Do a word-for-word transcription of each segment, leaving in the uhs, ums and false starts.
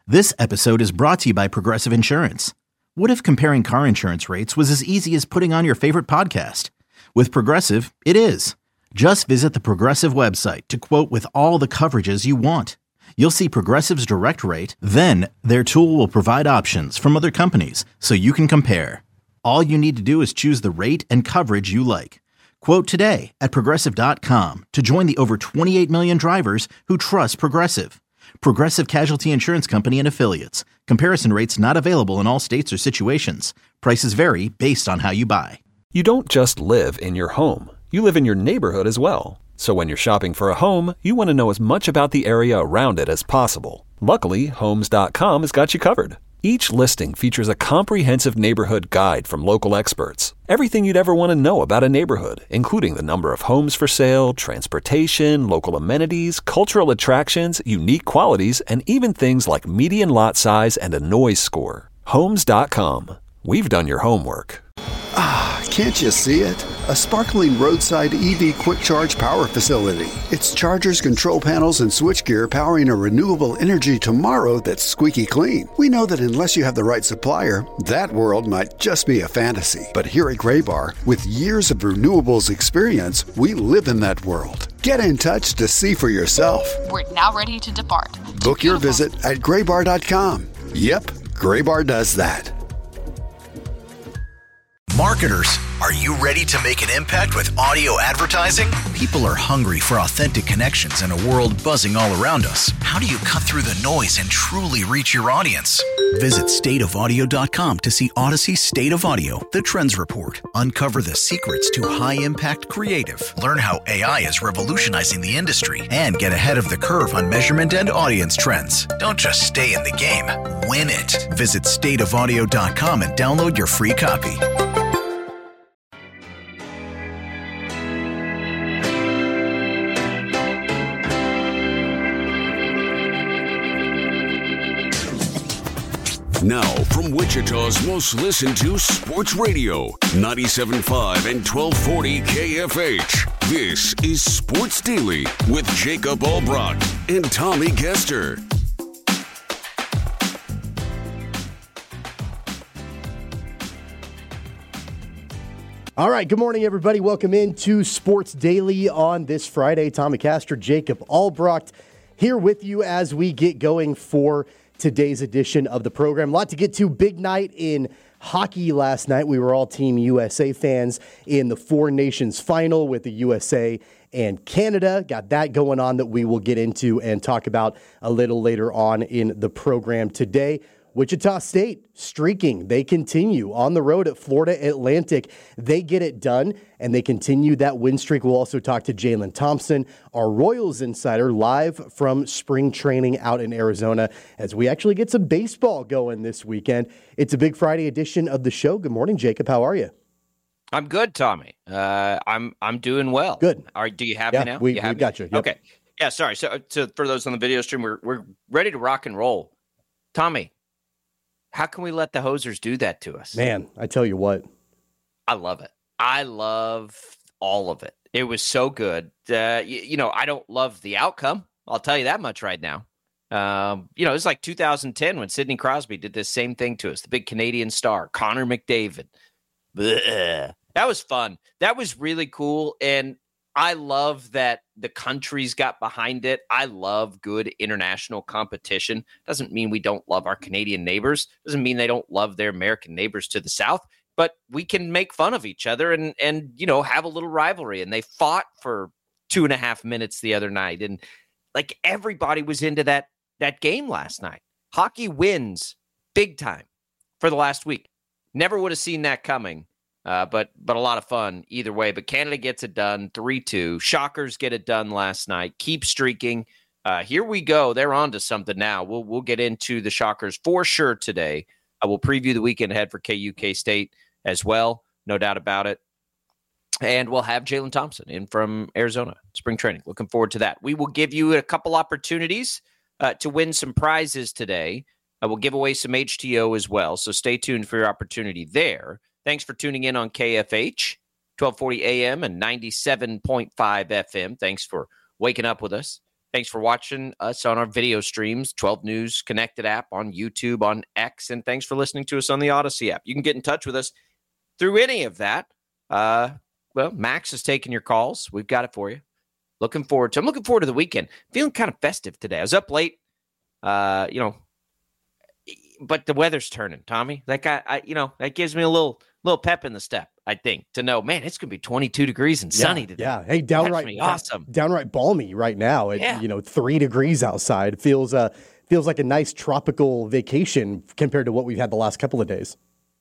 This episode is brought to you by Progressive Insurance. What if comparing car insurance rates was as easy as putting on your favorite podcast? With Progressive, it is. Just visit the Progressive website to quote with all the coverages you want. You'll see Progressive's direct rate, then their tool will provide options from other companies so you can compare. All you need to do is choose the rate and coverage you like. Quote today at progressive dot com to join the over twenty-eight million drivers who trust Progressive. Progressive Casualty Insurance Company and Affiliates. Comparison rates not available in all states or situations. Prices vary based on how you buy. You don't just live in your home. You live in your neighborhood as well. So when you're shopping for a home, you want to know as much about the area around it as possible. Luckily, Homes dot com has got you covered. Each listing features a comprehensive neighborhood guide from local experts. Everything you'd ever want to know about a neighborhood, including the number of homes for sale, transportation, local amenities, cultural attractions, unique qualities, and even things like median lot size and a noise score. Homes dot com. We've done your homework. Ah, can't you see it? A sparkling roadside E V quick charge power facility. It's chargers, control panels, and switchgear powering a renewable energy tomorrow that's squeaky clean. We know that unless you have the right supplier, that world might just be a fantasy. But here at Graybar, with years of renewables experience, we live in that world. Get in touch to see for yourself. We're now ready to depart. Book your visit at graybar dot com. Yep, Graybar does that. Marketers, are you ready to make an impact with audio advertising? People are hungry for authentic connections in a world buzzing all around us. How do you cut through the noise and truly reach your audience? Visit state of audio dot com to see Odyssey State of Audio, the Trends Report. Uncover the secrets to high-impact creative. Learn how A I is revolutionizing the industry and get ahead of the curve on measurement and audience trends. Don't just stay in the game, win it. Visit state of audio dot com and download your free copy. Now, from Wichita's most listened to sports radio, ninety-seven point five and twelve forty K F H. This is Sports Daily with Jacob Albrock and Tommy Kester. All right, good morning, everybody. Welcome into Sports Daily on this Friday. Tommy Kester, Jacob Albrock here with you as we get going for today's edition of the program. A lot to get to. Big night in hockey last night. We were all Team U S A fans in the Four Nations final with the U S A and Canada. Got that going on that we will get into and talk about a little later on in the program today. Wichita State streaking. They continue on the road at Florida Atlantic. They get it done, and they continue that win streak. We'll also talk to Jalen Thompson, our Royals insider, live from spring training out in Arizona, as we actually get some baseball going this weekend. It's a big Friday edition of the show. Good morning, Jacob. How are you? I'm good, Tommy. Uh, I'm I'm doing well. Good. Are, do you have yeah, me now? We, you have we got you. Yep. Okay. Yeah, sorry. So, so for those on the video stream, we're we're ready to rock and roll. Tommy, how can we let the hosers do that to us? Man, I tell you what. I love it. I love all of it. It was so good. Uh, you, you know, I don't love the outcome. I'll tell you that much right now. Um, you know, it's like two thousand ten when Sidney Crosby did this same thing to us, the big Canadian star, Connor McDavid. Blech. That was fun. That was really cool. And I love that the countries got behind it. I love good international competition. Doesn't mean we don't love our Canadian neighbors. Doesn't mean they don't love their American neighbors to the south. But we can make fun of each other and, and you know, have a little rivalry. And they fought for two and a half minutes the other night. And, like, everybody was into that that game last night. Hockey wins big time for the last week. Never would have seen that coming. Uh, but but a lot of fun either way. But Canada gets it done, three two. Shockers get it done last night. Keep streaking. Uh, here we go. They're on to something now. We'll we'll get into the Shockers for sure today. I will preview the weekend ahead for K U K State as well, no doubt about it. And we'll have Jalen Thompson in from Arizona, spring training. Looking forward to that. We will give you a couple opportunities uh, to win some prizes today. I will give away some H T O as well, so stay tuned for your opportunity there. Thanks for tuning in on K F H, twelve forty A M and ninety-seven point five F M. Thanks for waking up with us thanks for watching us on our video streams, twelve News Connected app on YouTube, on X, and thanks for listening to us on the Odyssey app. You can get in touch with us through any of that. Uh, well, Max is taking your calls. We've got it for you. Looking forward to I'm looking forward to the weekend. Feeling kind of festive today. I was up late, uh, you know, but the weather's turning, Tommy. That guy, I, you know, that gives me a little little pep in the step, I think, to know, man, it's going to be twenty-two degrees and sunny yeah, today. Yeah, hey, downright awesome. Downright balmy right now. At, yeah. you know, three degrees outside. Feels uh feels like a nice tropical vacation compared to what we've had the last couple of days.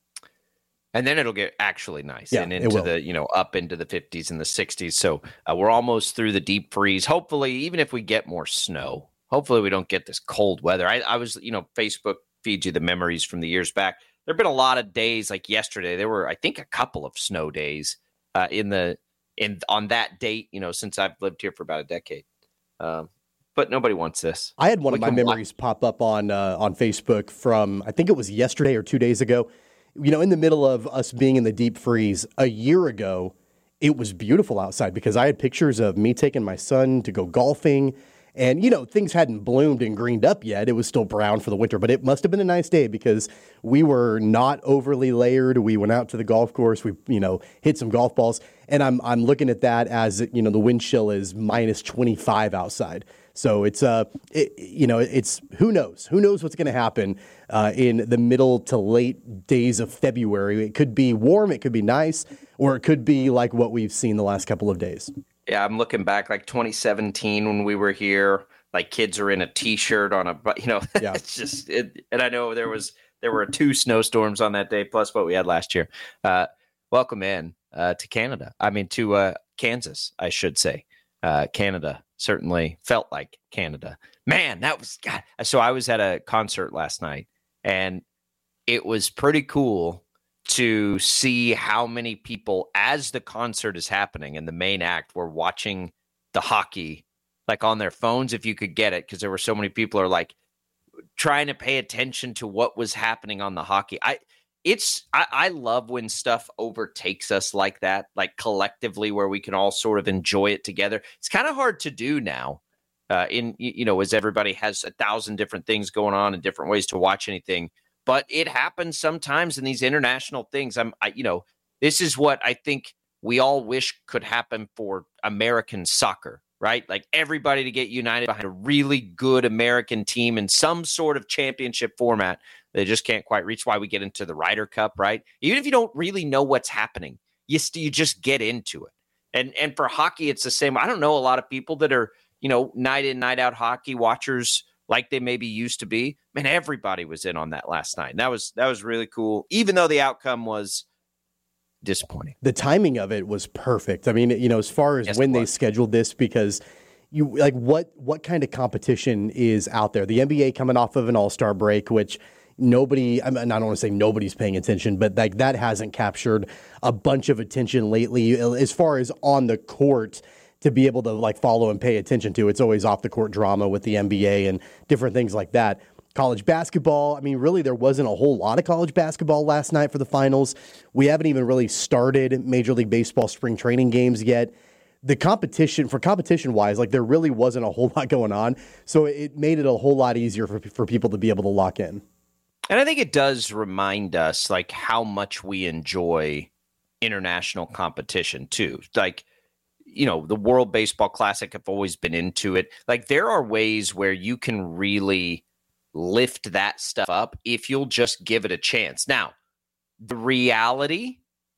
And then it'll get actually nice yeah, and into the, you know, up into the fifties and the sixties. So uh, we're almost through the deep freeze. Hopefully, even if we get more snow, hopefully we don't get this cold weather. I, I was, you know, Facebook feeds you the memories from the years back. There have been a lot of days like yesterday. There were, I think, a couple of snow days uh, in the in on that date, you know, since I've lived here for about a decade. Um, but nobody wants this. I had one we of my memories watch. pop up on uh, on Facebook from, I think it was yesterday or two days ago. You know, in the middle of us being in the deep freeze a year ago, it was beautiful outside because I had pictures of me taking my son to go golfing. And, you know, things hadn't bloomed and greened up yet. It was still brown for the winter, but it must have been a nice day because we were not overly layered. We went out to the golf course. We, you know, hit some golf balls. And I'm I'm looking at that as, you know, the wind chill is minus twenty-five outside. So it's, uh, it, you know, it's who knows? Who knows what's going to happen uh, in the middle to late days of February? It could be warm. It could be nice, or it could be like what we've seen the last couple of days. Yeah, I'm looking back like twenty seventeen when we were here. Like kids are in a T-shirt on a, you know, yeah. It's just. It, and I know there was there were two snowstorms on that day, plus what we had last year. Uh, welcome in uh, to Canada. I mean, to uh, Kansas, I should say. Uh, Canada certainly felt like Canada. Man, that was God. So I was at a concert last night, and it was pretty cool to see how many people, as the concert is happening and the main act, were watching the hockey like on their phones if you could get it, because there were so many people are like trying to pay attention to what was happening on the hockey. I it's I, I love when stuff overtakes us like that, like collectively, where we can all sort of enjoy it together. It's kind of hard to do now. Uh, in you know, as everybody has a thousand different things going on and different ways to watch anything. But it happens sometimes in these international things. I'm, I, you know, this is what I think we all wish could happen for American soccer, right? Like everybody to get united behind a really good American team in some sort of championship format. They just can't quite reach. Why we get into the Ryder Cup, right? Even if you don't really know what's happening, you st- you just get into it. And and for hockey, it's the same. I don't know a lot of people that are, you know, night in, night out hockey watchers like they maybe used to be. Man, everybody was in on that last night. And that was that was really cool, even though the outcome was disappointing. The timing of it was perfect. I mean, you know, as far as yes, when they scheduled this, because you like what what kind of competition is out there? The N B A coming off of an All-Star break, which nobody, I mean, I don't want to say nobody's paying attention, but like that hasn't captured a bunch of attention lately as far as on the court to be able to like follow and pay attention to. It's always off the court drama with the N B A and different things like that. College basketball, I mean, really there wasn't a whole lot of college basketball last night for the finals. We haven't even really started Major League Baseball spring training games yet. The competition, for competition-wise, like there really wasn't a whole lot going on. So it made it a whole lot easier for, for people to be able to lock in. And I think it does remind us like how much we enjoy international competition too. Like, you know, the World Baseball Classic, I've always been into it. Like there are ways where you can really lift that stuff up if you'll just give it a chance. Now, the reality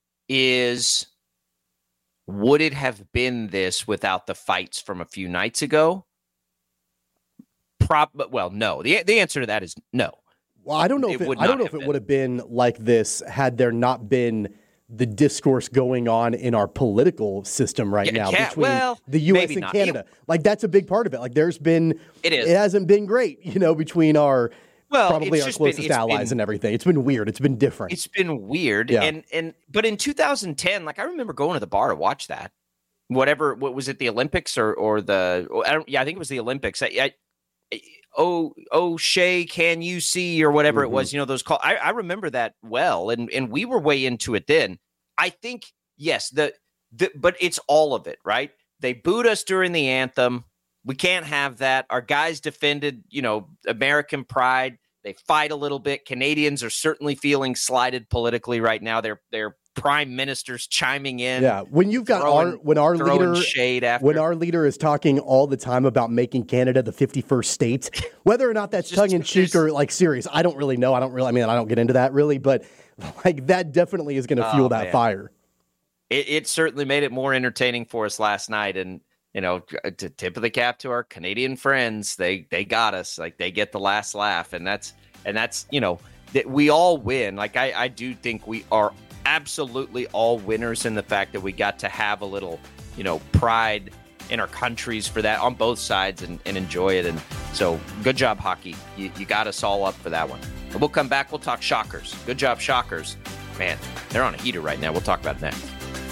is, would it have been this without the fights from a few nights ago? Prop, well, no. The the answer to that is no. Well, I don't know if it, it I don't know if it been. would have been like this had there not been the discourse going on in our political system right yeah, now yeah, between well, the U S and not. Canada. You, like that's a big part of it. Like there's been, it is. It hasn't been great, you know, between our well, probably our closest been, allies been, and everything. It's been weird. It's been different. It's been weird. Yeah. And and but in two thousand ten, like I remember going to the bar to watch that. Whatever, what was it, the Olympics or or the? I don't, yeah, I think it was the Olympics. I, I, oh, oh, Shay, can you see or whatever mm-hmm. it was? You know those call. I, I remember that well, and and we were way into it then. I think, yes, the, the but it's all of it, right? They booed us during the anthem. We can't have that. Our guys defended, you know, American pride. They fight a little bit. Canadians are certainly feeling slighted politically right now. They're they're prime ministers chiming in. Yeah, when you've got throwing, our when our leader shade after. when our leader is talking all the time about making Canada the fifty-first state, whether or not that's tongue in cheek or like serious, I don't really know. I don't really. I mean, I don't get into that really, but like that definitely is going to fuel oh, that man. fire. It, it certainly made it more entertaining for us last night, and you know, to tip of the cap to our Canadian friends, they they got us. Like they get the last laugh, and that's and that's you know that we all win. Like I I do think we are absolutely all winners in the fact that we got to have a little, you know, pride in our countries for that on both sides and, and enjoy it. And so good job, hockey. You, you got us all up for that one. And we'll come back. We'll talk Shockers. Good job, Shockers. Man, they're on a heater right now. We'll talk about it next.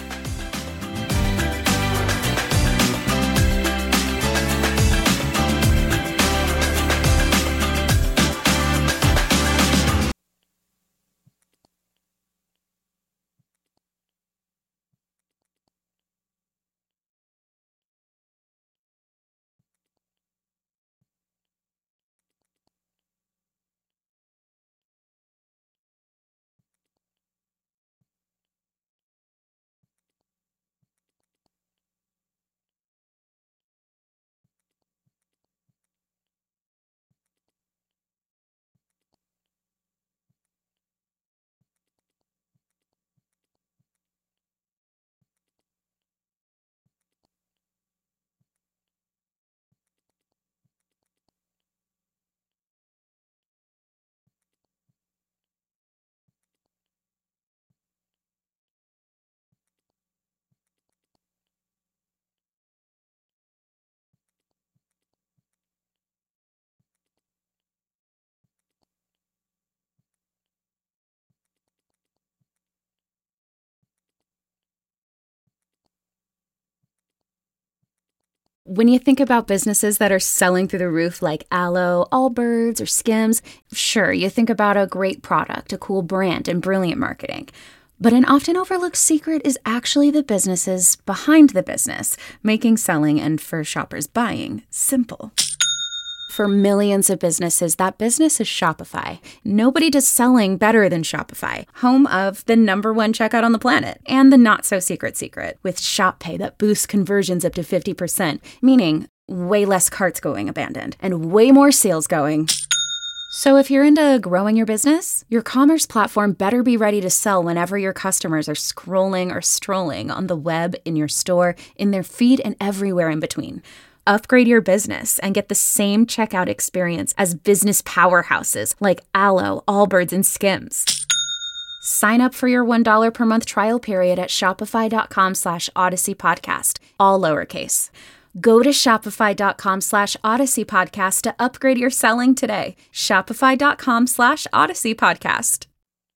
When you think about businesses that are selling through the roof like Aloe, Allbirds, or Skims, sure, you think about a great product, a cool brand, and brilliant marketing. But an often overlooked secret is actually the businesses behind the business, making selling and, for shoppers, buying simple. For millions of businesses, that business is Shopify. Nobody does selling better than Shopify, home of the number one checkout on the planet, and the not-so-secret secret, with Shop Pay that boosts conversions up to fifty percent, meaning way less carts going abandoned, and way more sales going. So if you're into growing your business, your commerce platform better be ready to sell whenever your customers are scrolling or strolling on the web, in your store, in their feed, and everywhere in between. Upgrade your business and get the same checkout experience as business powerhouses like Aloe, Allbirds, and Skims. Sign up for your one dollar per month trial period at shopify.com slash Odyssey Podcast, all lowercase. Go to shopify.com slash Odyssey Podcast to upgrade your selling today. Shopify.com slash Odyssey Podcast.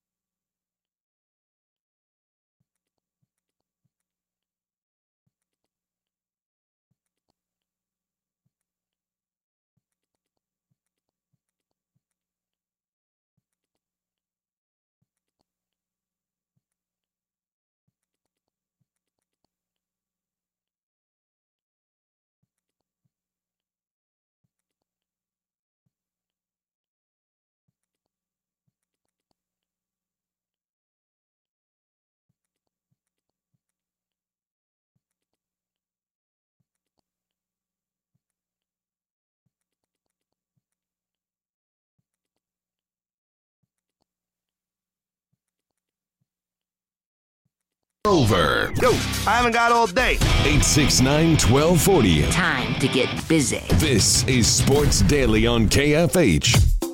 Over. Yo, I haven't got all day. eight six nine, one two four zero. Time to get busy. This is Sports Daily on K F H.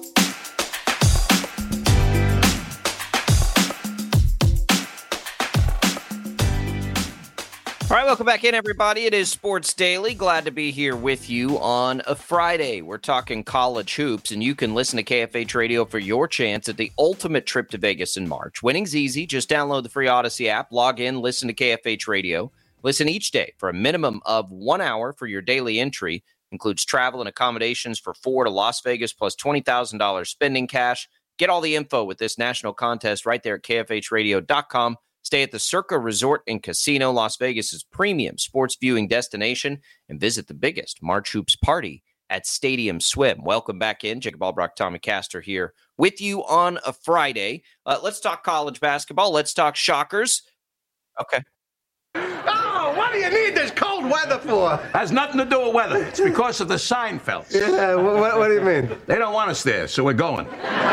All right, welcome back in, everybody. It is Sports Daily. Glad to be here with you on a Friday. We're talking college hoops, and you can listen to K F H Radio for your chance at the ultimate trip to Vegas in March. Winning's easy. Just download the free Odyssey app, log in, listen to K F H Radio. Listen each day for a minimum of one hour for your daily entry. Includes travel and accommodations for four to Las Vegas, plus twenty thousand dollars spending cash. Get all the info with this national contest right there at K F H radio dot com Stay at the Circa Resort and Casino, Las Vegas's premium sports viewing destination, and visit the biggest March Hoops party at Stadium Swim. Welcome back in. Jacob Albrock, Tommy Castor here with you on a Friday. Uh, let's talk college basketball. Let's talk Shockers. Okay. Oh, what do you need this cold weather for? Has nothing to do with weather. It's because of the Seinfelds. Yeah, what, what do you mean? They don't want us there, so we're going.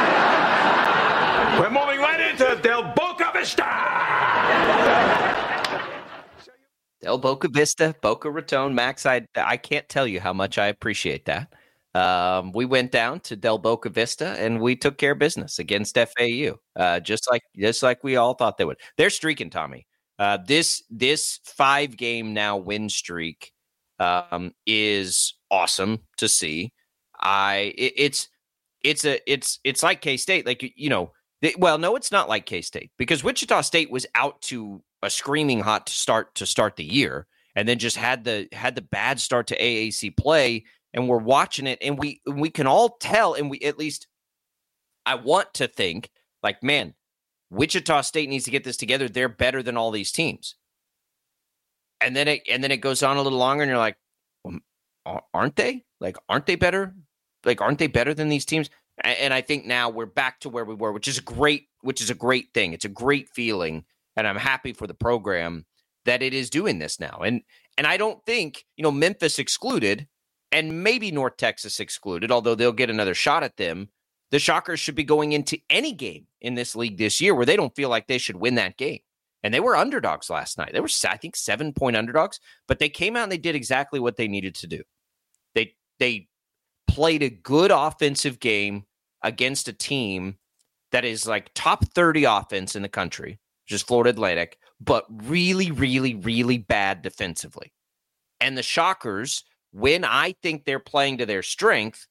We're moving right into Del Boca Vista. Del Boca Vista, Boca Raton, Max. I I can't tell you how much I appreciate that. Um, we went down to Del Boca Vista and we took care of business against F A U, uh, just like just like we all thought they would. They're streaking, Tommy. Uh, this this five game now win streak um, is awesome to see. I it, it's it's a it's it's like K-State, like you know. They, well, no, it's not like K-State because Wichita State was out to a screaming hot start to start the year, and then just had the had the bad start to A A C play, and we're watching it, and we we can all tell, and we at least I want to think like, man, Wichita State needs to get this together. They're better than all these teams, and then it and then it goes on a little longer, and you're like, well, aren't they? Like, aren't they better? Like, aren't they better than these teams? And I think now we're back to where we were, which is great, which is a great thing. It's a great feeling. And I'm happy for the program that it is doing this now. And and I don't think, you know, Memphis excluded and maybe North Texas excluded, although they'll get another shot at them. The Shockers should be going into any game in this league this year where they don't feel like they should win that game. And they were underdogs last night. They were, I think, seven-point underdogs. But they came out and they did exactly what they needed to do. They They played a good offensive game against a team that is like top thirty offense in the country, which is Florida Atlantic, but really, really, really bad defensively. And the Shockers, when I think they're playing to their strength,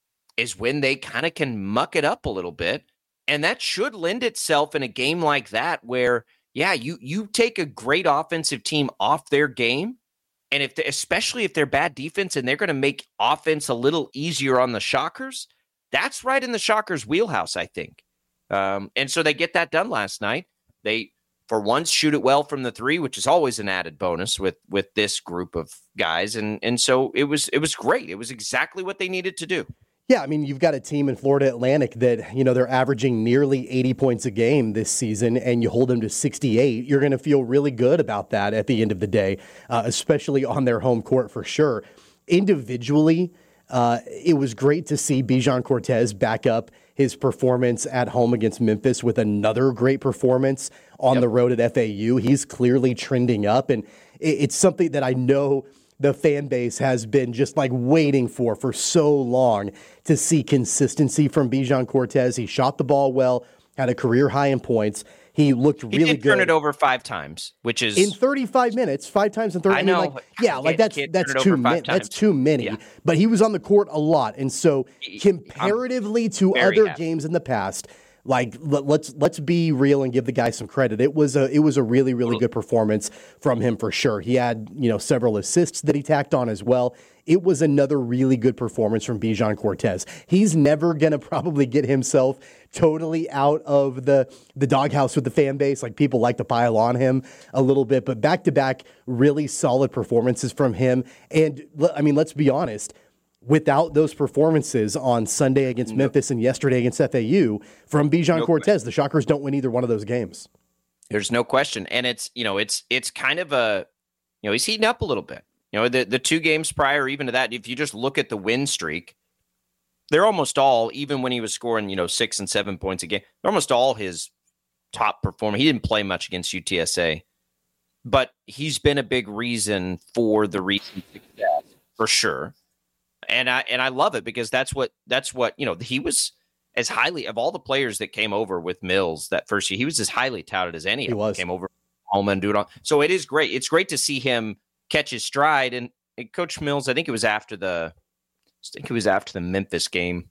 is when they kind of can muck it up a little bit. And that should lend itself in a game like that where, yeah, you you take a great offensive team off their game, and if they, especially if they're bad defense and they're going to make offense a little easier on the Shockers, that's right in the Shockers' wheelhouse, I think. Um, and so they get that done last night. They, for once, shoot it well from the three, which is always an added bonus with with this group of guys. And and so it was it was great. It was exactly what they needed to do. Yeah, I mean, you've got a team in Florida Atlantic that, you know, they're averaging nearly eighty points a game this season, and you hold them to sixty-eight. You're going to feel really good about that at the end of the day, uh, especially on their home court for sure. Individually, uh, it was great to see Bijan Cortez back up his performance at home against Memphis with another great performance on yep. the road at F A U. He's clearly trending up, and it's something that I know the fan base has been just like waiting for for so long to see consistency from Bijan Cortez. He shot the ball well, had a career high in points. He looked really he did good. Turn it over five times, which is in thirty-five minutes, five times in thirty. I know, I mean, like, yeah, like that's that's too many. That's too many. Yeah. But he was on the court a lot, and so comparatively I'm to other happy. games in the past. Like let's let's be real and give the guy some credit. It was a it was a really really good performance from him for sure. He had, you know, several assists that he tacked on as well. It was another really good performance from Bijan Cortez. He's never gonna probably get himself totally out of the the doghouse with the fan base. Like people like to pile on him a little bit, but back to back really solid performances from him. And I mean, let's be honest. Without those performances on Sunday against nope. Memphis and yesterday against F A U from Bijan nope. Cortez, the Shockers don't win either one of those games. There's no question. And it's, you know, it's it's kind of a, you know, he's heating up a little bit. You know, the, the two games prior, even to that, if you just look at the win streak, they're almost all, even when he was scoring, you know, six and seven points a game, they're almost all his top performer. He didn't play much against U T S A, but he's been a big reason for the recent success, for sure. And I and I love it because that's what that's what you know. He was as highly of all the players that came over with Mills that first year. He was as highly touted as any. He of was. Them came over home and do it all. So it is great. It's great to see him catch his stride. And, and Coach Mills, I think it was after the, I think it was after the Memphis game,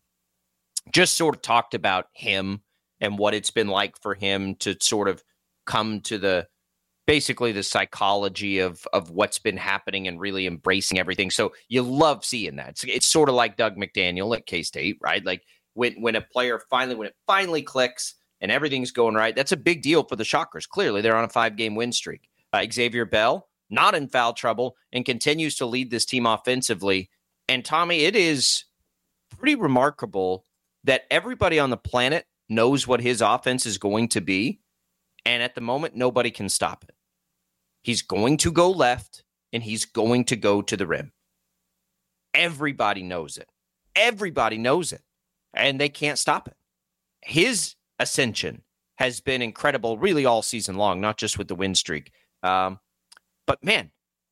just sort of talked about him and what it's been like for him to sort of come to the. Basically the psychology of of what's been happening and really embracing everything. So you love seeing that. It's, it's sort of like Doug McDaniel at K-State, right? Like when when a player finally, when it finally clicks, and everything's going right, that's a big deal for the Shockers. Clearly, they're on a five-game win streak. Uh, Xavier Bell, not in foul trouble, and continues to lead this team offensively. And Tommy, it is pretty remarkable that everybody on the planet knows what his offense is going to be, and at the moment, nobody can stop it. He's going to go left, and he's going to go to the rim. Everybody knows it. Everybody knows it, and they can't stop it. His ascension has been incredible really all season long, not just with the win streak. Um, but, man,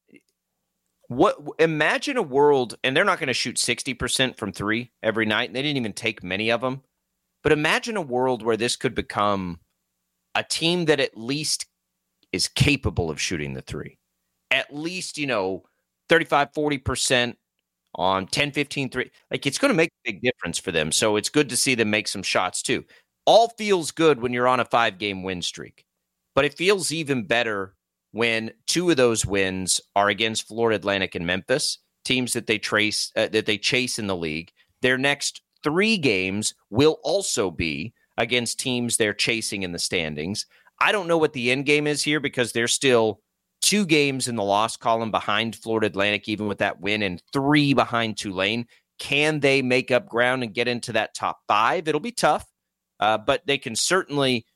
what? Imagine a world, and they're not going to shoot sixty percent from three every night, and they didn't even take many of them. But imagine a world where this could become a team that at least is capable of shooting the three. At least, you know, thirty-five, forty percent on ten, fifteen, three. Like, it's going to make a big difference for them. So it's good to see them make some shots too. All feels good when you're on a five-game win streak. But it feels even better when two of those wins are against Florida Atlantic and Memphis, teams that they trace uh, that they chase in the league. Their next three games will also be against teams they're chasing in the standings. I don't know what the end game is here because they're still two games in the loss column behind Florida Atlantic, even with that win, and three behind Tulane. Can they make up ground and get into that top five? It'll be tough, uh, but they can certainly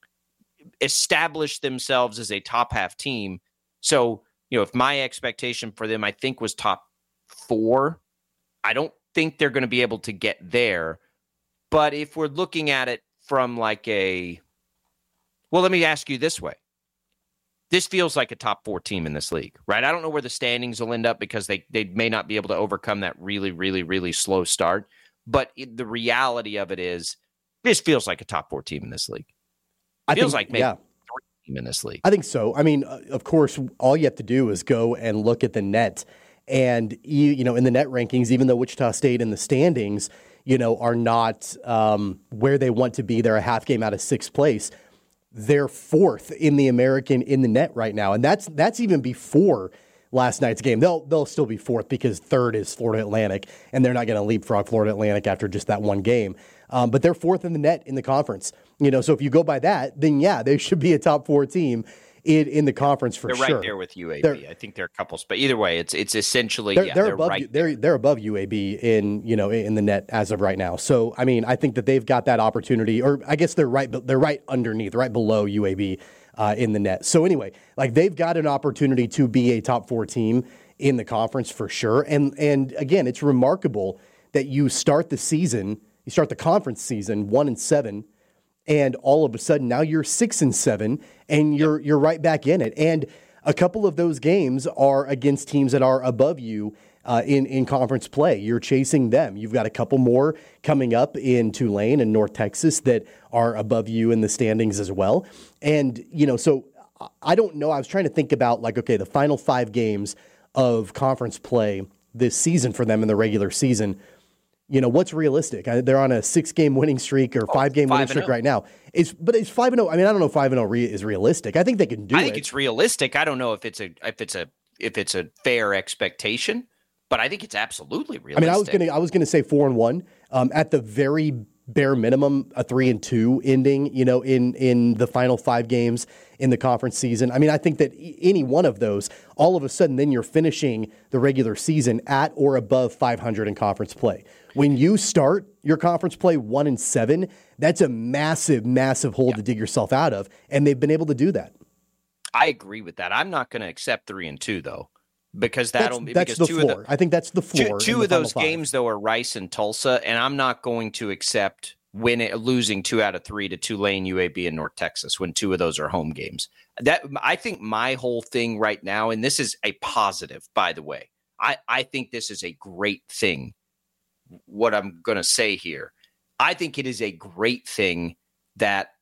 establish themselves as a top half team. So, you know, if my expectation for them, I think, was top four, I don't think they're going to be able to get there. But if we're looking at it from like a, well, let me ask you this way. This feels like a top four team in this league, right? I don't know where the standings will end up because they, they may not be able to overcome that really, really, really slow start. But it, the reality of it is this feels like a top four team in this league. It I feels think, like maybe yeah. three team in this league. I think so. I mean, uh, of course, all you have to do is go and look at the net. And, you, you know, in the net rankings, even though Wichita State in the standings, you know, are not um, where they want to be, they're a half game out of sixth place. They're fourth in the American in the net right now. And that's that's even before last night's game. They'll they'll still be fourth because third is Florida Atlantic, and they're not going to leapfrog Florida Atlantic after just that one game. Um, but they're fourth in the net in the conference. You know, so if you go by that, then yeah, they should be a top four team in, in the conference for they're sure. They're right there with U A B. They're, I think they're a couple, but either way, it's it's essentially they're, yeah, they're, they're above right. they're they're above U A B in you know in the net as of right now. So I mean, I think that they've got that opportunity, or I guess they're right, they're right underneath, right below U A B uh, in the net. So anyway, like they've got an opportunity to be a top four team in the conference for sure. And and again, it's remarkable that you start the season, you start the conference season one and seven. And all of a sudden, now you're six and seven, and you're you're right back in it. And a couple of those games are against teams that are above you uh, in in conference play. You're chasing them. You've got a couple more coming up in Tulane and North Texas that are above you in the standings as well. And you know, so I don't know. I was trying to think about like, okay, the final five games of conference play this season for them in the regular season. You know, what's realistic? They're on a six-game winning streak or five-game winning streak right now. It's, but it's five and oh. I mean, I don't know if five and oh re- is realistic. I think they can do it. I think it. it's realistic. I don't know if it's a if it's a if it's a fair expectation, but I think it's absolutely realistic. I mean, I was gonna I was gonna say four and one. Um, at the very bare minimum, a three and two ending. You know, in in the final five games in the conference season. I mean, I think that any one of those, all of a sudden, then you're finishing the regular season at or above five hundred in conference play. When you start your conference play one and seven, that's a massive, massive hole yeah. to dig yourself out of, and they've been able to do that. I agree with that. I'm not going to accept three and two though, because that'll that's, that's because the two floor. Of the, I think that's the floor. Two, two the of those five. games though are Rice and Tulsa, and I'm not going to accept winning losing two out of three to Tulane, U A B, and North Texas when two of those are home games. That I think my whole thing right now, and this is a positive, by the way. I, I think this is a great thing. What I'm going to say here, I think it is a great thing that,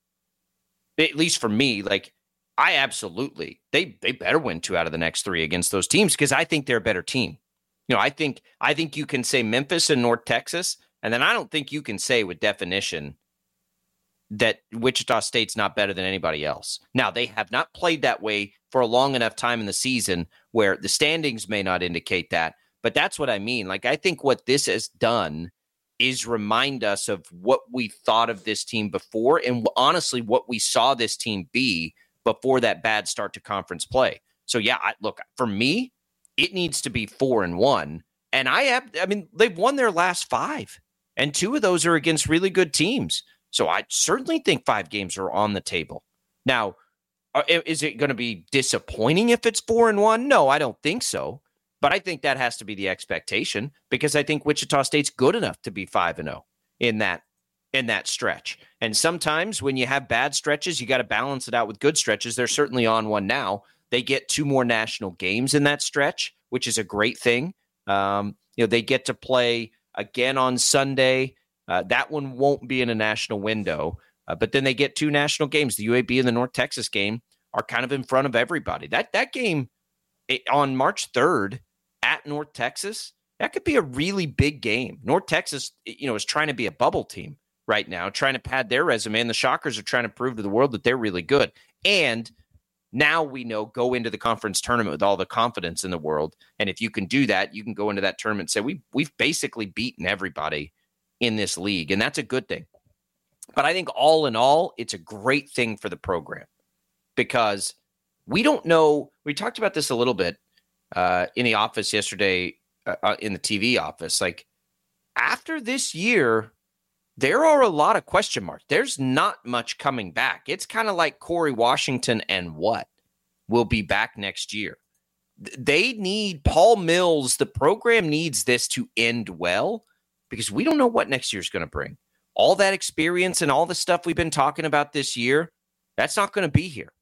at least for me, like I absolutely, they they better win two out of the next three against those teams because I think they're a better team. You know, I think I think you can say Memphis and North Texas, and then I don't think you can say with definition that Wichita State's not better than anybody else. Now, they have not played that way for a long enough time in the season where the standings may not indicate that. But that's what I mean. Like, I think what this has done is remind us of what we thought of this team before and honestly what we saw this team be before that bad start to conference play. So, yeah, I, look, for me, it needs to be four and one. And I have, I mean, they've won their last five, and two of those are against really good teams. So I certainly think five games are on the table. Now, is it going to be disappointing if it's four and one? No, I don't think so. But I think that has to be the expectation because I think Wichita State's good enough to be five and oh in that in that stretch. And sometimes when you have bad stretches, you got to balance it out with good stretches. They're certainly on one now. They get two more national games in that stretch, which is a great thing. Um, you know, they get to play again on Sunday. Uh, that one won't be in a national window. Uh, but then they get two national games. The U A B and the North Texas game are kind of in front of everybody. That that game it, on March third at North Texas, that could be a really big game. North Texas, you know, is trying to be a bubble team right now, trying to pad their resume, and the Shockers are trying to prove to the world that they're really good. And now we know go into the conference tournament with all the confidence in the world. And if you can do that, you can go into that tournament and say, we, we've basically beaten everybody in this league. And that's a good thing. But I think all in all, it's a great thing for the program because we don't know. We talked about this a little bit uh, in the office yesterday, uh, in the T V office. Like after this year, there are a lot of question marks. There's not much coming back. It's kind of like Corey Washington and what will be back next year. They need Paul Mills. The program needs this to end well because we don't know what next year's going to bring. All that experience and all the stuff we've been talking about this year, that's not going to be here.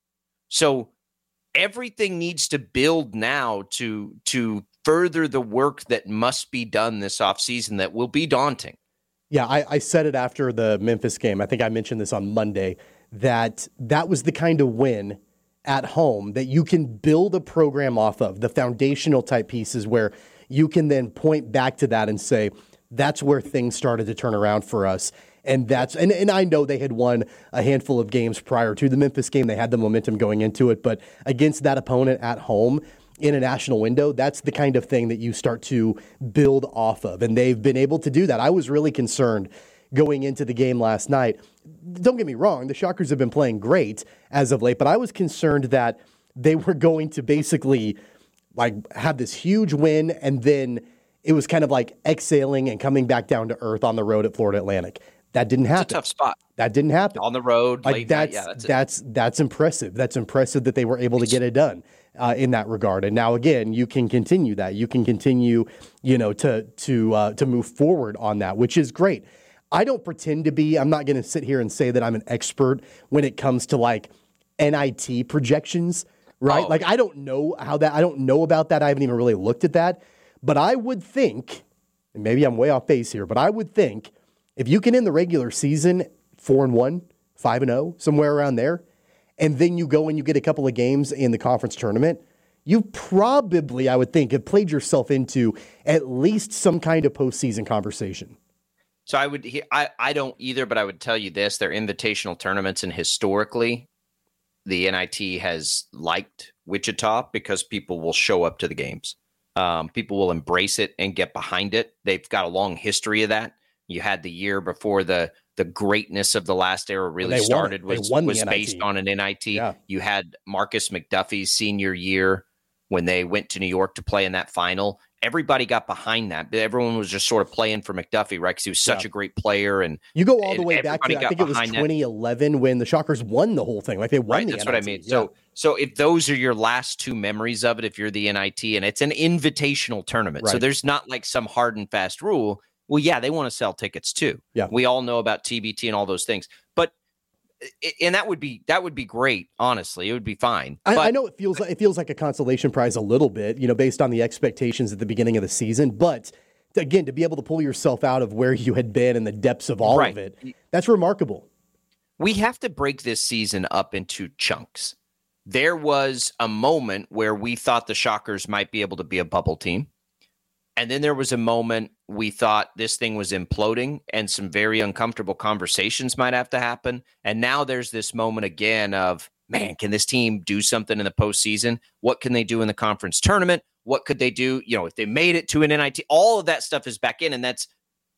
So everything needs to build now to, to further the work that must be done this offseason that will be daunting. Yeah, I, I said it after the Memphis game. I think I mentioned this on Monday, that that was the kind of win at home that you can build a program off of, the foundational type pieces where you can then point back to that and say, that's where things started to turn around for us. And that's and, and I know they had won a handful of games prior to the Memphis game. They had the momentum going into it. But against that opponent at home in a national window, that's the kind of thing that you start to build off of. And they've been able to do that. I was really concerned going into the game last night. Don't get me wrong, the Shockers have been playing great as of late, but I was concerned that they were going to basically like have this huge win and then it was kind of like exhaling and coming back down to earth on the road at Florida Atlantic. That didn't happen. It's a tough spot. That didn't happen. On the road, like late that's, night. Yeah, that's that's that's impressive. That's impressive that they were able to get it done uh, in that regard. And now again, you can continue that. You can continue, you know, to to uh, to move forward on that, which is great. I don't pretend to be. I'm not going to sit here and say that I'm an expert when it comes to like N I T projections, right? Oh. Like I don't know how that. I don't know about that. I haven't even really looked at that. But I would think, and maybe I'm way off base here, but I would think if you can end the regular season four and one, five and zero, somewhere around there, and then you go and you get a couple of games in the conference tournament, you probably, I would think, have played yourself into at least some kind of postseason conversation. So I would, I, I don't either, but I would tell you this: they're invitational tournaments, and historically, the N I T has liked Wichita because people will show up to the games. Um, people will embrace it and get behind it. They've got a long history of that. You had the year before the the greatness of the last era really well, started was, was based on an N I T. Yeah. You had Marcus McDuffie's senior year when they went to New York to play in that final. Everybody got behind that. Everyone was just sort of playing for McDuffie, right? Because he was such yeah. a great player. And you go all the way back to, I think it was twenty eleven that. When the Shockers won the whole thing. Like they won right, the that's N I T. What I mean. Yeah. So, so if those are your last two memories of it, if you're the N I T, and it's an invitational tournament, right. so there's not like some hard and fast rule. Well, yeah, they want to sell tickets too. Yeah. We all know about T B T and all those things. But and that would be that would be great, honestly. It would be fine. I, but, I know it feels it feels like a consolation prize a little bit, you know, based on the expectations at the beginning of the season. But again, to be able to pull yourself out of where you had been in the depths of all right. of it, that's remarkable. We have to break this season up into chunks. There was a moment where we thought the Shockers might be able to be a bubble team. And then there was a moment we thought this thing was imploding and some very uncomfortable conversations might have to happen. And now there's this moment again of, man, can this team do something in the postseason? What can they do in the conference tournament? What could they do? You know, if they made it to an N I T, all of that stuff is back in. And that's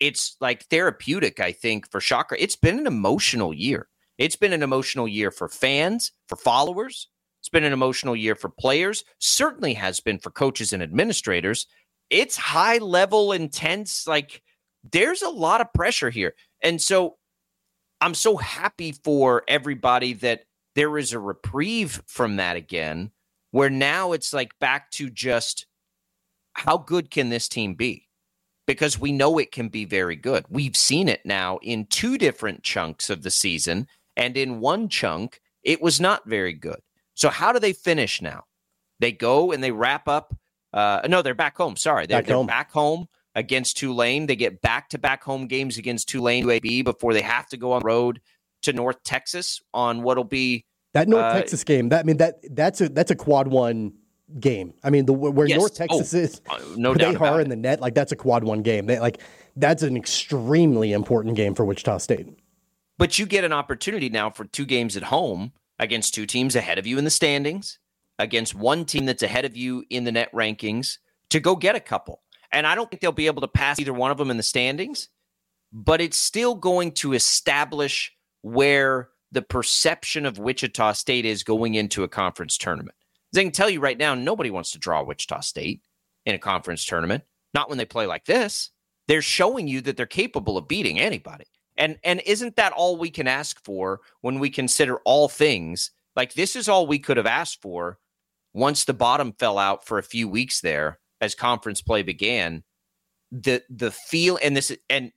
it's like therapeutic, I think, for Shocker. It's been an emotional year. It's been an emotional year for fans, for followers. It's been an emotional year for players. Certainly has been for coaches and administrators. It's high level, intense. Like, there's a lot of pressure here. And so I'm so happy for everybody that there is a reprieve from that again, where now it's like back to just how good can this team be? Because we know it can be very good. We've seen it now in two different chunks of the season, and in one chunk, it was not very good. So how do they finish now? They go and they wrap up. Uh, no, they're back home. Sorry. They're back, they're home. back home against Tulane. They get back-to-back home games against Tulane U A B before they have to go on the road to North Texas on what'll be that North uh, Texas game. That I mean that that's a that's a quad one game. I mean the where yes. North Texas oh, is, uh, no they doubt are in the net. Like that's a quad one game. They like that's an extremely important game for Wichita State. But you get an opportunity now for two games at home against two teams ahead of you in the standings, against one team that's ahead of you in the net rankings, to go get a couple. And I don't think they'll be able to pass either one of them in the standings, but it's still going to establish where the perception of Wichita State is going into a conference tournament. As I can tell you right now, nobody wants to draw Wichita State in a conference tournament, not when they play like this. They're showing you that they're capable of beating anybody. And and isn't that all we can ask for when we consider all things? Like, this is all we could have asked for once the bottom fell out for a few weeks there as conference play began. The the feel and this and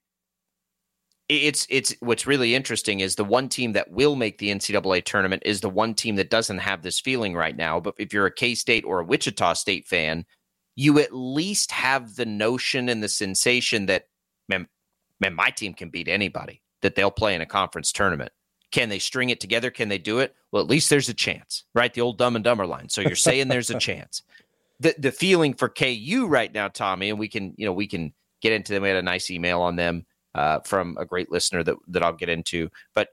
it's it's what's really interesting is the one team that will make the N C double A tournament is the one team that doesn't have this feeling right now. But if you're a K-State or a Wichita State fan, you at least have the notion and the sensation that, man, man, my team can beat anybody that they'll play in a conference tournament. Can they string it together? Can they do it? Well, at least there's a chance, right? The old Dumb and Dumber line. So you're saying there's a chance. The the feeling for K U right now, Tommy, and we can, you know, we can get into them. We had a nice email on them uh, from a great listener that, that I'll get into, but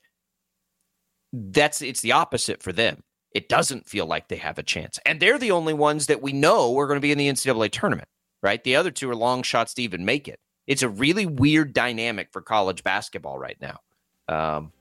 that's, it's the opposite for them. It doesn't feel like they have a chance. And they're the only ones that we know are going to be in the N C double A tournament, right? The other two are long shots to even make it. It's a really weird dynamic for college basketball right now. Um,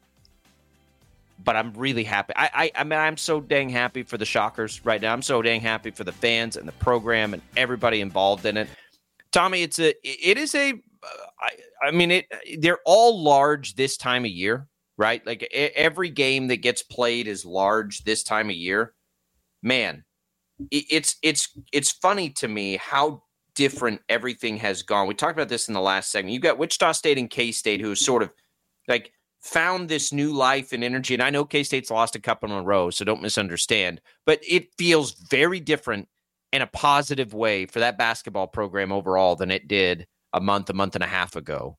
but I'm really happy. I, I, I mean, I'm so dang happy for the Shockers right now. I'm so dang happy for the fans and the program and everybody involved in it. Tommy, it's a, it is a, I, I mean, it, they're all large this time of year, right? Like every game that gets played is large this time of year. Man, it, it's, it's, it's funny to me how different everything has gone. We talked about this in the last segment. You've got Wichita State and K-State who sort of like found this new life and energy. And I know K-State's lost a couple in a row, so don't misunderstand. But it feels very different in a positive way for that basketball program overall than it did a month, a month and a half ago.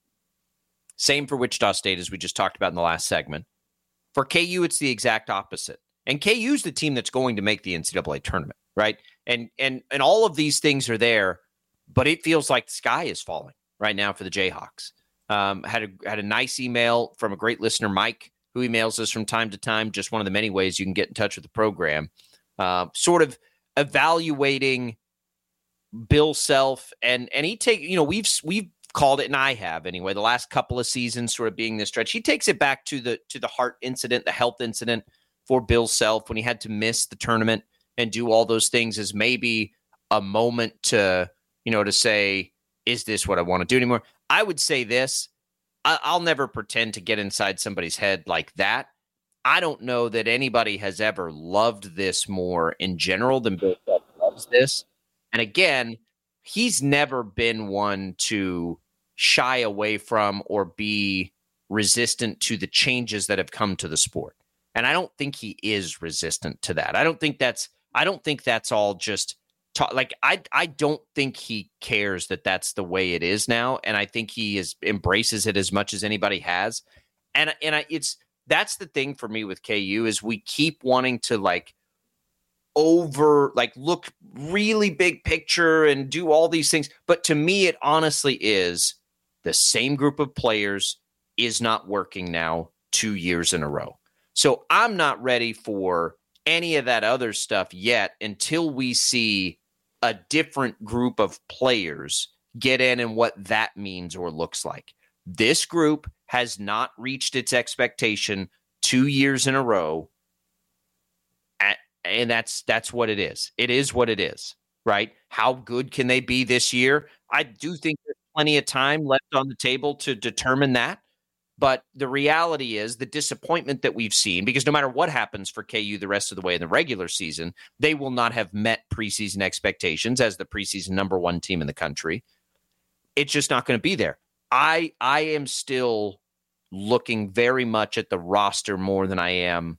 Same for Wichita State, as we just talked about in the last segment. For K U, it's the exact opposite. And K U's the team that's going to make the N C double A tournament, right? And and and all of these things are there, but it feels like the sky is falling right now for the Jayhawks. Um, had a had a nice email from a great listener, Mike, who emails us from time to time. Just one of the many ways you can get in touch with the program. Uh, sort of evaluating Bill Self, and and he take you know we've we've called it, and I have anyway, the last couple of seasons sort of being this stretch. He takes it back to the to the heart incident, the health incident for Bill Self when he had to miss the tournament and do all those things as maybe a moment to, you know, to say, is this what I want to do anymore? I would say this, I, I'll never pretend to get inside somebody's head like that. I don't know that anybody has ever loved this more in general than Bill Self loves this. And again, he's never been one to shy away from or be resistant to the changes that have come to the sport. And I don't think he is resistant to that. I don't think that's, I don't think that's all just talk. Like, I, I don't think he cares that that's the way it is now. And I think he is embraces it as much as anybody has. And, and I, it's, that's the thing for me with K U is we keep wanting to like over, like look really big picture and do all these things. But to me, it honestly is the same group of players is not working now two years in a row. So I'm not ready for any of that other stuff yet until we see a different group of players get in and what that means or looks like. This group has not reached its expectation two years in a row. At, and that's that's what it is. It is what it is, right? How good can they be this year? I do think there's plenty of time left on the table to determine that. But the reality is the disappointment that we've seen, because no matter what happens for K U the rest of the way in the regular season, they will not have met preseason expectations as the preseason number one team in the country. It's just not going to be there. I I am still looking very much at the roster more than I am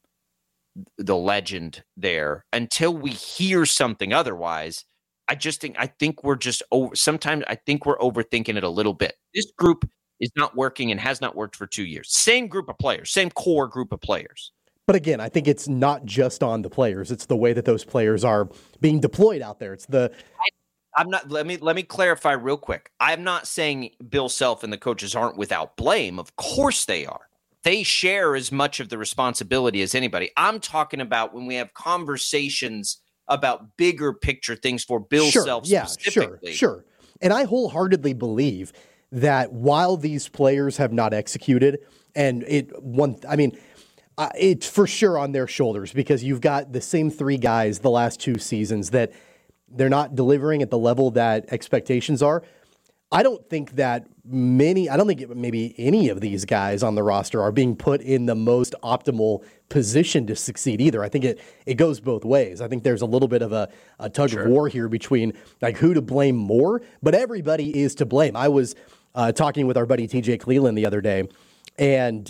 the legend there until we hear something otherwise. I just think I think we're just over. Sometimes I think we're overthinking it a little bit. This group is not working and has not worked for two years. Same group of players, same core group of players. But again, I think it's not just on the players. It's the way that those players are being deployed out there. It's the I, I'm not. Let me let me clarify real quick. I'm not saying Bill Self and the coaches aren't without blame. Of course they are. They share as much of the responsibility as anybody. I'm talking about when we have conversations about bigger picture things for Bill sure, Self yeah, specifically. Sure, sure. And I wholeheartedly believe that while these players have not executed, and it one, I mean, uh, it's for sure on their shoulders because you've got the same three guys the last two seasons that they're not delivering at the level that expectations are. I don't think that many, I don't think maybe any of these guys on the roster are being put in the most optimal position to succeed either. I think it it goes both ways. I think there's a little bit of a, a tug sure. of war here between like who to blame more, but everybody is to blame. I was uh, talking with our buddy T J Cleveland the other day, and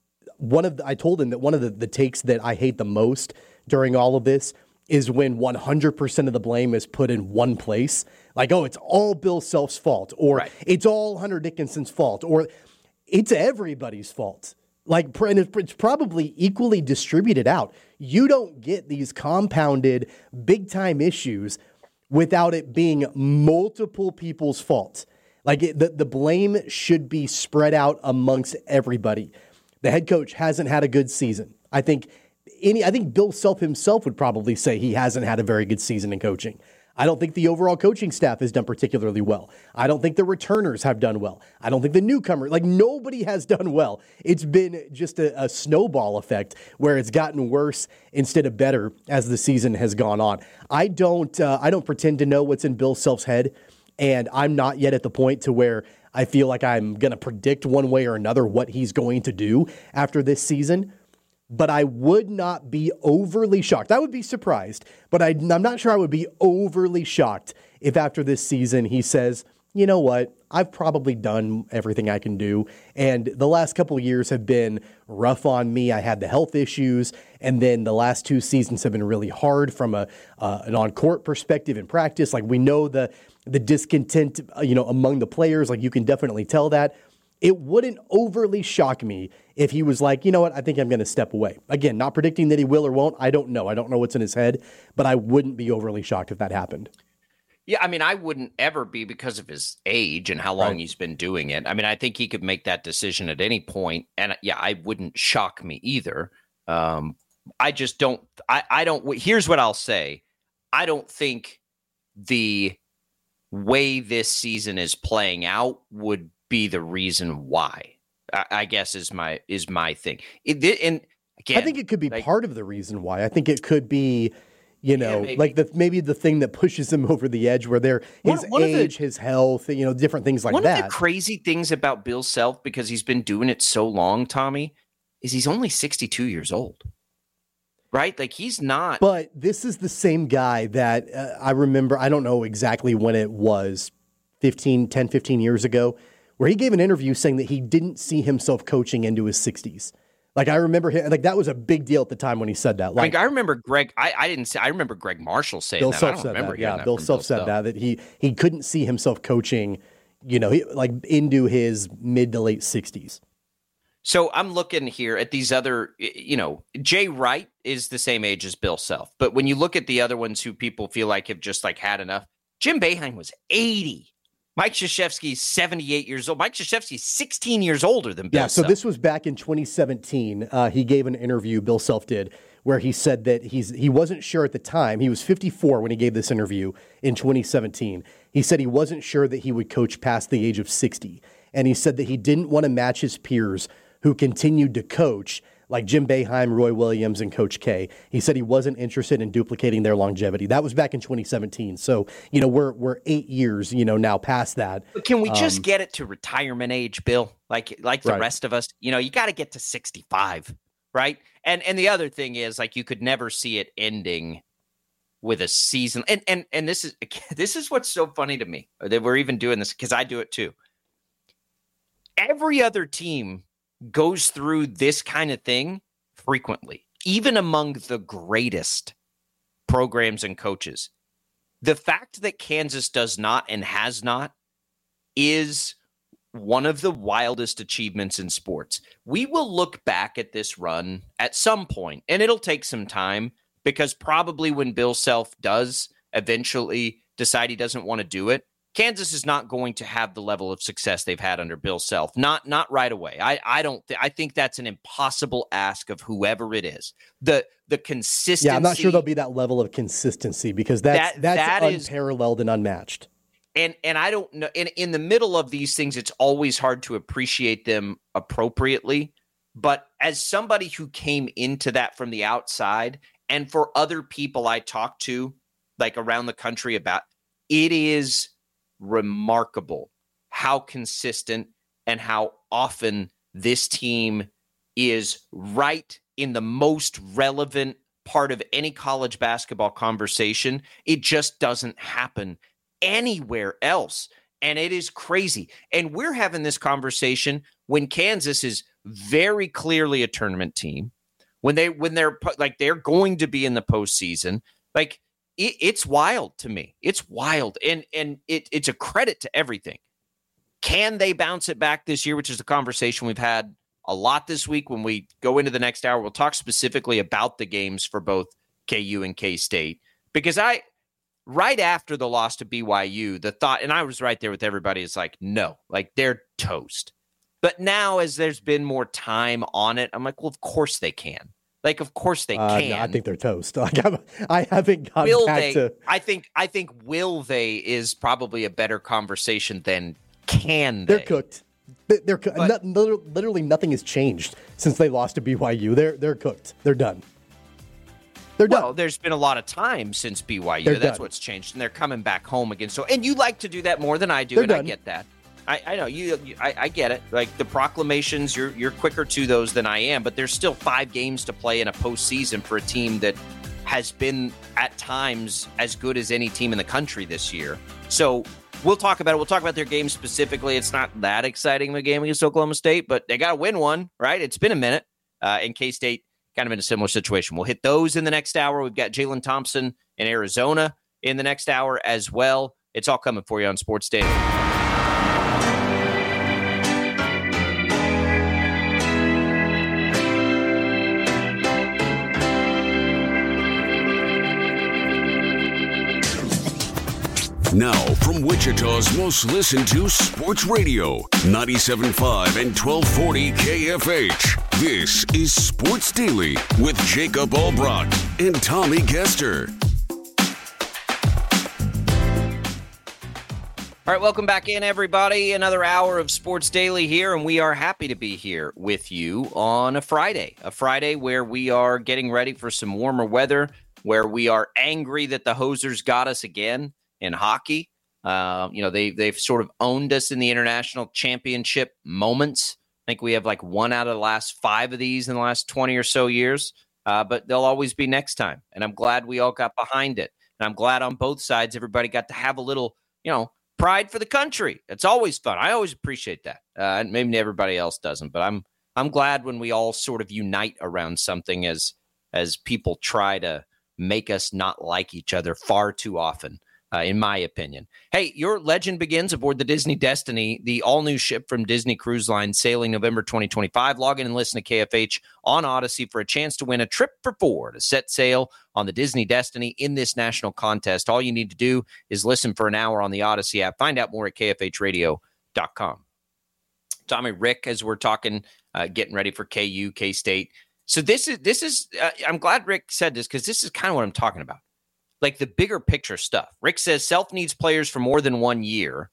one of the, I told him that one of the, the takes that I hate the most during all of this is when one hundred percent of the blame is put in one place. Like, oh, it's all Bill Self's fault, or right. it's all Hunter Dickinson's fault, or it's everybody's fault. Like, and it's probably equally distributed out. You don't get these compounded big-time issues without it being multiple people's fault. Like, it, the, the blame should be spread out amongst everybody. The head coach hasn't had a good season. I think any. I think Bill Self himself would probably say he hasn't had a very good season in coaching. I don't think the overall coaching staff has done particularly well. I don't think the returners have done well. I don't think the newcomer, like nobody has done well. It's been just a, a snowball effect where it's gotten worse instead of better as the season has gone on. I don't, uh, I don't pretend to know what's in Bill Self's head, and I'm not yet at the point to where I feel like I'm going to predict one way or another what he's going to do after this season. But I would not be overly shocked. I would be surprised, but I, I'm not sure I would be overly shocked if after this season he says, you know what, I've probably done everything I can do. And the last couple of years have been rough on me. I had the health issues, and then the last two seasons have been really hard from a uh, an on-court perspective in practice. Like we know the the discontent, you know, among the players. Like you can definitely tell that. It wouldn't overly shock me if he was like, you know what, I think I'm going to step away. Again, not predicting that he will or won't. I don't know. I don't know what's in his head, but I wouldn't be overly shocked if that happened. Yeah, I mean, I wouldn't ever be because of his age and how long Right. he's been doing it. I mean, I think he could make that decision at any point, and yeah, I wouldn't shock me either. Um, I just don't. I, I don't. Here's what I'll say. I don't think the way this season is playing out would be the reason why. I, I guess is my is my thing. It, and again, I think it could be like, part of the reason why. I think it could be, you know, Yeah, maybe. like the maybe the thing that pushes him over the edge where they're his One- one of the- age, his health, you know, different things like One that. of the crazy things about Bill Self, because he's been doing it so long, Tommy, is he's only sixty-two years old. Right? Like he's not. But this is the same guy that uh, I remember, I don't know exactly when it was, fifteen, ten, fifteen years ago, where he gave an interview saying that he didn't see himself coaching into his sixties. Like I remember him, like that was a big deal at the time when he said that. Like I, I remember Greg. I, I didn't say. I remember Greg Marshall saying Bill that. I Self don't said remember that. hearing Yeah, that Bill from Self said Self. that that he he couldn't see himself coaching, you know, he, like into his mid to late sixties. So I'm looking here at these other, you know, Jay Wright is the same age as Bill Self. But when you look at the other ones who people feel like have just like had enough, Jim Boeheim was eighty. Mike Krzyzewski's seventy-eight years old. Mike Krzyzewski's sixteen years older than Bill Yeah, so Self. this was back in twenty seventeen. Uh, he gave an interview, Bill Self did, where he said that he's he wasn't sure at the time. He was fifty-four when he gave this interview in twenty seventeen. He said he wasn't sure that he would coach past the age of sixty. And he said that he didn't want to match his peers who continued to coach, like Jim Boeheim, Roy Williams, and Coach K. He said he wasn't interested in duplicating their longevity. That was back in twenty seventeen. So, you know, we're we're eight years, you know, now past that. But can we just Um, get it to retirement age, Bill? Like like the Right. rest of us, you know, you got to get to sixty-five, right? And and the other thing is, like, you could never see it ending with a season. And and and this is this is what's so funny to me that we're even doing this, because I do it too. Every other team goes through this kind of thing frequently, even among the greatest programs and coaches. The fact that Kansas does not and has not is one of the wildest achievements in sports. We will look back at this run at some point, and it'll take some time, because probably when Bill Self does eventually decide he doesn't want to do it, Kansas is not going to have the level of success they've had under Bill Self. Not not right away. I I don't. Th- I think that's an impossible ask of whoever it is. The the consistency. Yeah, I'm not sure there'll be that level of consistency, because that's That- that's that is- unparalleled and unmatched. And and I don't know. In in the middle of these things, it's always hard to appreciate them appropriately. But as somebody who came into that from the outside, and for other people I talk to, like around the country about, it is remarkable how consistent and how often this team is right in the most relevant part of any college basketball conversation. It just doesn't happen anywhere else. And it is crazy. And we're having this conversation when Kansas is very clearly a tournament team, when they when they're like they're going to be in the postseason. Like, It, it's wild to me. It's wild. And and it, it's a credit to everything. Can they bounce it back this year, which is the conversation we've had a lot this week. When we go into the next hour, we'll talk specifically about the games for both K U and K-State. Because I, right after the loss to B Y U, the thought, and I was right there with everybody, is like, no, like they're toast. But now, as there's been more time on it, I'm like, well, of course they can. Like, of course they Uh, can. no, I think they're toast. Like, I'm, I haven't gone Will back they? to. I think. I think. Will they is probably a better conversation than can they. They're cooked. They- They're co- But- no- literally, literally nothing has changed since they lost to B Y U. They're they're cooked. They're done. They're Well, done. there's been a lot of time since B Y U. They're That's done. what's changed, and they're coming back home again. So, and you like to do that more than I do, They're and I done. get that. I, I know you. you I, I get it. Like the proclamations, you're you're quicker to those than I am. But there's still five games to play in a postseason for a team that has been at times as good as any team in the country this year. So we'll talk about it. We'll talk about their game specifically. It's not that exciting of a game against Oklahoma State, but they got to win one, right? It's been a minute. Uh, and K-State kind of in a similar situation. We'll hit those in the next hour. We've got Jalen Thompson in Arizona in the next hour as well. It's all coming for you on Sports Daily. Now, from Wichita's most listened to sports radio, ninety-seven point five and twelve forty K F H. This is Sports Daily with Jacob Albrock and Tommy Kester. All right, welcome back in, everybody. Another hour of Sports Daily here, and we are happy to be here with you on a Friday. A Friday where we are getting ready for some warmer weather, where we are angry that the Hosers got us again in hockey. Uh, you know, they, they've sort of owned us in the international championship moments. I think we have like one out of the last five of these in the last twenty or so years, uh, but they'll always be next time. And I'm glad we all got behind it. And I'm glad on both sides, everybody got to have a little, you know, pride for the country. It's always fun. I always appreciate that. Uh, and maybe everybody else doesn't, but I'm I'm glad when we all sort of unite around something as as people try to make us not like each other far too often. uh, in my opinion. Hey, your legend begins aboard the Disney Destiny, the all-new ship from Disney Cruise Line, sailing November twenty twenty-five. Log in and listen to K F H on Odyssey for a chance to win a trip for four to set sail on the Disney Destiny in this national contest. All you need to do is listen for an hour on the Odyssey app. Find out more at K F H radio dot com. Tommy, Rick, as we're talking, uh, getting ready for K U, K-State. So this is, this is. Uh, I'm glad Rick said this because this is kind of what I'm talking about. Like the bigger picture stuff. Rick says Self needs players for more than one year.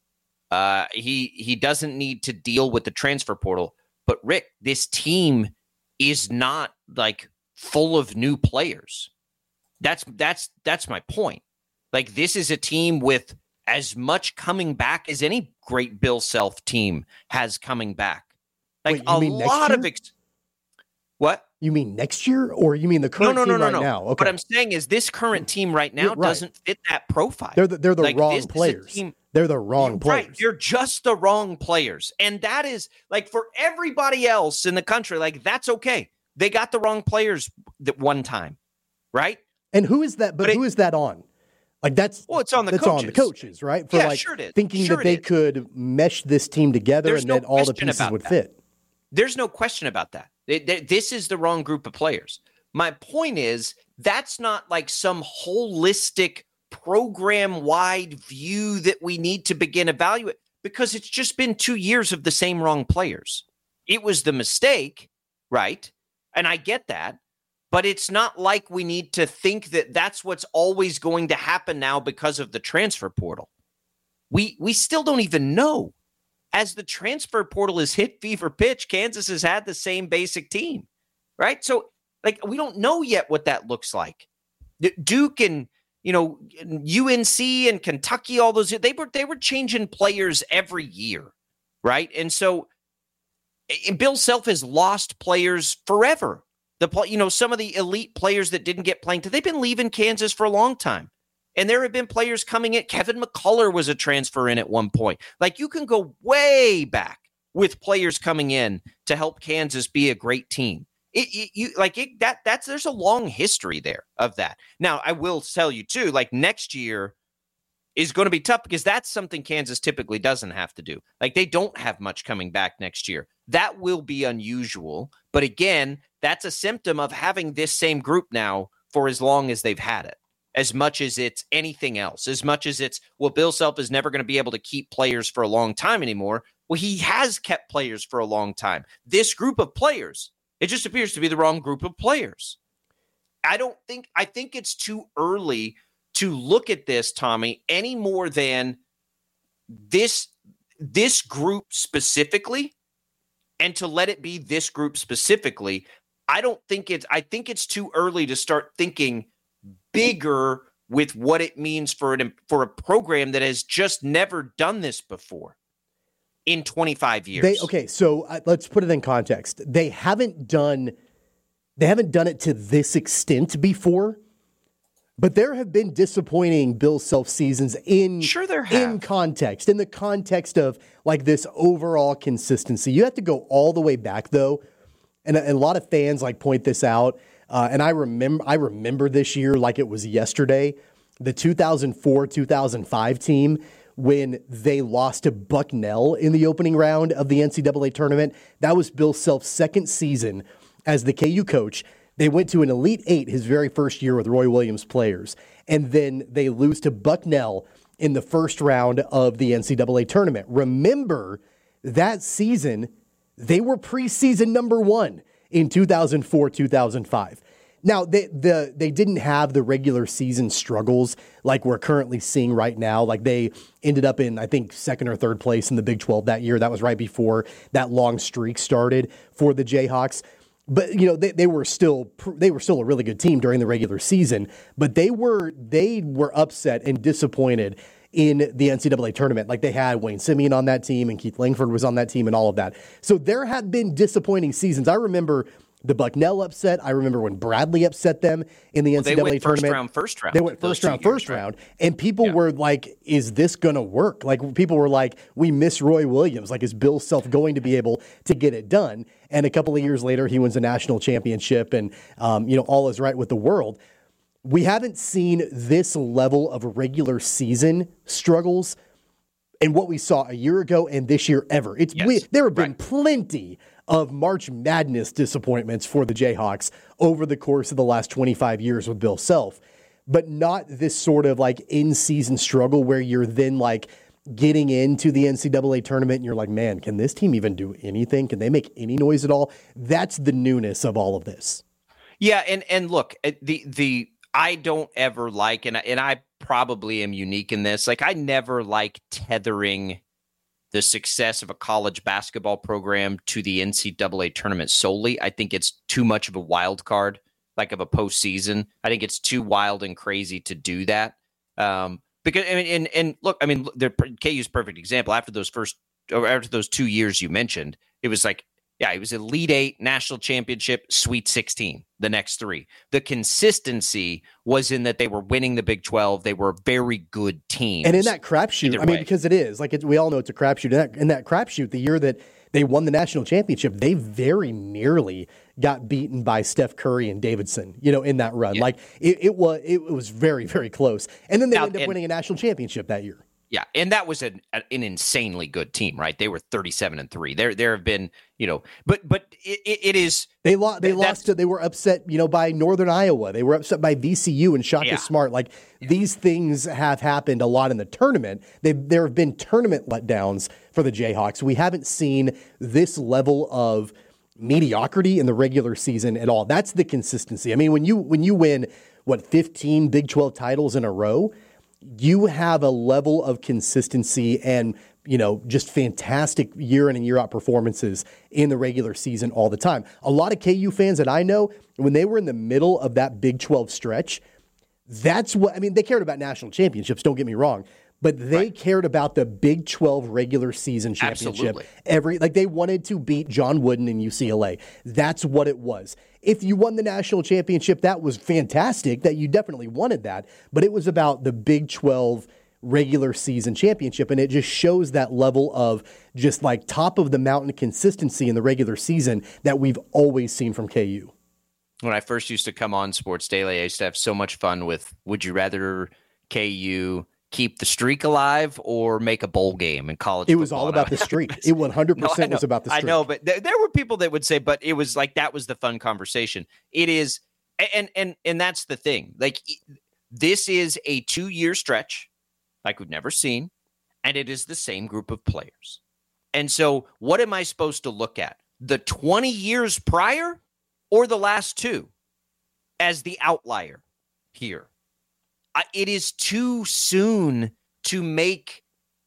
Uh, he he doesn't need to deal with the transfer portal. But Rick, this team is not like full of new players. That's that's that's my point. Like this is a team with as much coming back as any great Bill Self team has coming back. Like Wait, a lot of ex- what? You mean next year, or you mean the current no, no, team no, right no. now? Okay. What I'm saying is this current team right now right. doesn't fit that profile. They're the, they're the like, wrong players. Team, they're the wrong players. Right. You're just the wrong players. And that is like for everybody else in the country, like that's okay. They got the wrong players at one time, right? And who is that? But, but who it, is that on? Like that's well, it's on the that's coaches. on the coaches, right? For yeah, like sure it is. thinking sure that they is. could mesh this team together There's and no that all the pieces would that. fit. There's no question about that. They, they, this is the wrong group of players. My point is that's not like some holistic program-wide view that we need to begin evaluate because it's just been two years of the same wrong players. It was the mistake, right? And I get that, but it's not like we need to think that that's what's always going to happen now because of the transfer portal. We we still don't even know. As the transfer portal has hit fever pitch, Kansas has had the same basic team, right? So, like, we don't know yet what that looks like. Duke and, you know, U N C and Kentucky, all those, they were they were changing players every year, right? And so, and Bill Self has lost players forever. The you know, some of the elite players that didn't get playing, they've been leaving Kansas for a long time. And there have been players coming in. Kevin McCullough was a transfer in at one point. Like you can go way back with players coming in to help Kansas be a great team. It, it you like it that that's there's a long history there of that. Now I will tell you too, like next year is going to be tough because that's something Kansas typically doesn't have to do. Like they don't have much coming back next year. That will be unusual. But again, that's a symptom of having this same group now for as long as they've had it. As much as it's anything else, as much as it's, well, Bill Self is never going to be able to keep players for a long time anymore. Well, he has kept players for a long time. This group of players, it just appears to be the wrong group of players. I don't think, I think it's too early to look at this, Tommy, any more than this, this group specifically, and to let it be this group specifically. I don't think it's, I think it's too early to start thinking bigger with what it means for an for a program that has just never done this before in twenty-five years. They, okay, so uh, let's put it in context. They haven't done they haven't done it to this extent before, but there have been disappointing Bill Self seasons in sure there have. in context, in the context of like this overall consistency. You have to go all the way back though, and a, and a lot of fans like point this out. Uh, and I remember I remember this year like it was yesterday, the two thousand four two thousand five team when they lost to Bucknell in the opening round of the N C double A tournament. That was Bill Self's second season as the K U coach. They went to an Elite Eight his very first year with Roy Williams players. And then they lose to Bucknell in the first round of the N C double A tournament. Remember, that season, they were preseason number one in two thousand four two thousand five. Now, they, the, they didn't have the regular season struggles like we're currently seeing right now. Like they ended up in, I think, second or third place in the Big twelve that year. That was right before that long streak started for the Jayhawks. But, you know, they, they were still they were still a really good team during the regular season. But they were they were upset and disappointed in the N C double A tournament. Like they had Wayne Simeon on that team and Keith Langford was on that team and all of that. So there had been disappointing seasons. I remember the Bucknell upset. I remember when Bradley upset them in the N C double A well, they went tournament. First round, first round. They went first round, years, first right? round. And people yeah. were like, is this going to work? Like people were like, we miss Roy Williams. Like is Bill Self going to be able to get it done? And a couple of years later, he wins a national championship and, um, you know, all is right with the world. we haven't seen this level of regular season struggles and what we saw a year ago and this year ever. It's yes. we, there have been right. plenty of March Madness disappointments for the Jayhawks over the course of the last twenty-five years with Bill Self, but not this sort of like in-season struggle where you're then like getting into the N C double A tournament and you're like, man, can this team even do anything? Can they make any noise at all? That's the newness of all of this. Yeah, and and look, the the I don't ever like, and I, and I probably am unique in this. Like, I never like tethering the success of a college basketball program to the N C double A tournament solely. I think it's too much of a wild card, like of a postseason. I think it's too wild and crazy to do that. Um, because I mean, and and look, I mean, the K U's perfect example. After those first, or after those two years you mentioned, it was like, yeah, it was Elite Eight, National Championship, Sweet sixteen, the next three. The consistency was in that they were winning the Big twelve. They were very good teams. And in that crapshoot, I mean, because it is, like it, we all know it's a crapshoot. In that, in that crapshoot, the year that they won the national championship, they very nearly got beaten by Steph Curry and Davidson, you know, in that run. Yeah. Like it, it was it was very, very close. And then they now, ended up and, winning a national championship that year. Yeah, and that was an an insanely good team, right? They were thirty-seven and three. There there have been, you know, but but it, it is they lost they lost to, they were upset, you know, by Northern Iowa. They were upset by V C U and Shaka yeah. Smart. Like yeah. these things have happened a lot in the tournament. They there have been tournament letdowns for the Jayhawks. We haven't seen this level of mediocrity in the regular season at all. That's the consistency. I mean, when you when you win what fifteen Big twelve titles in a row, you have a level of consistency and, you know, just fantastic year in and year out performances in the regular season all the time. A lot of K U fans that I know, when they were in the middle of that Big twelve stretch, that's what, I mean, they cared about national championships, don't get me wrong, but they right. cared about the Big twelve regular season championship. Absolutely. Every, like they wanted to beat John Wooden and U C L A. That's what it was. If you won the national championship, that was fantastic, that you definitely wanted that, but it was about the Big twelve regular season championship, and it just shows that level of just like top of the mountain consistency in the regular season that we've always seen from K U. When I first used to come on Sports Daily, I used to have so much fun with, would you rather K U keep the streak alive or make a bowl game in college football? It was football. all about the streak. It one hundred percent no, was about the streak. I know, but th- there were people that would say, but it was like, that was the fun conversation. It is. And, and, and that's the thing. Like, this is a two year stretch like we've never seen. And it is the same group of players. And so what am I supposed to look at? The twenty years prior or the last two as the outlier here? It is too soon to make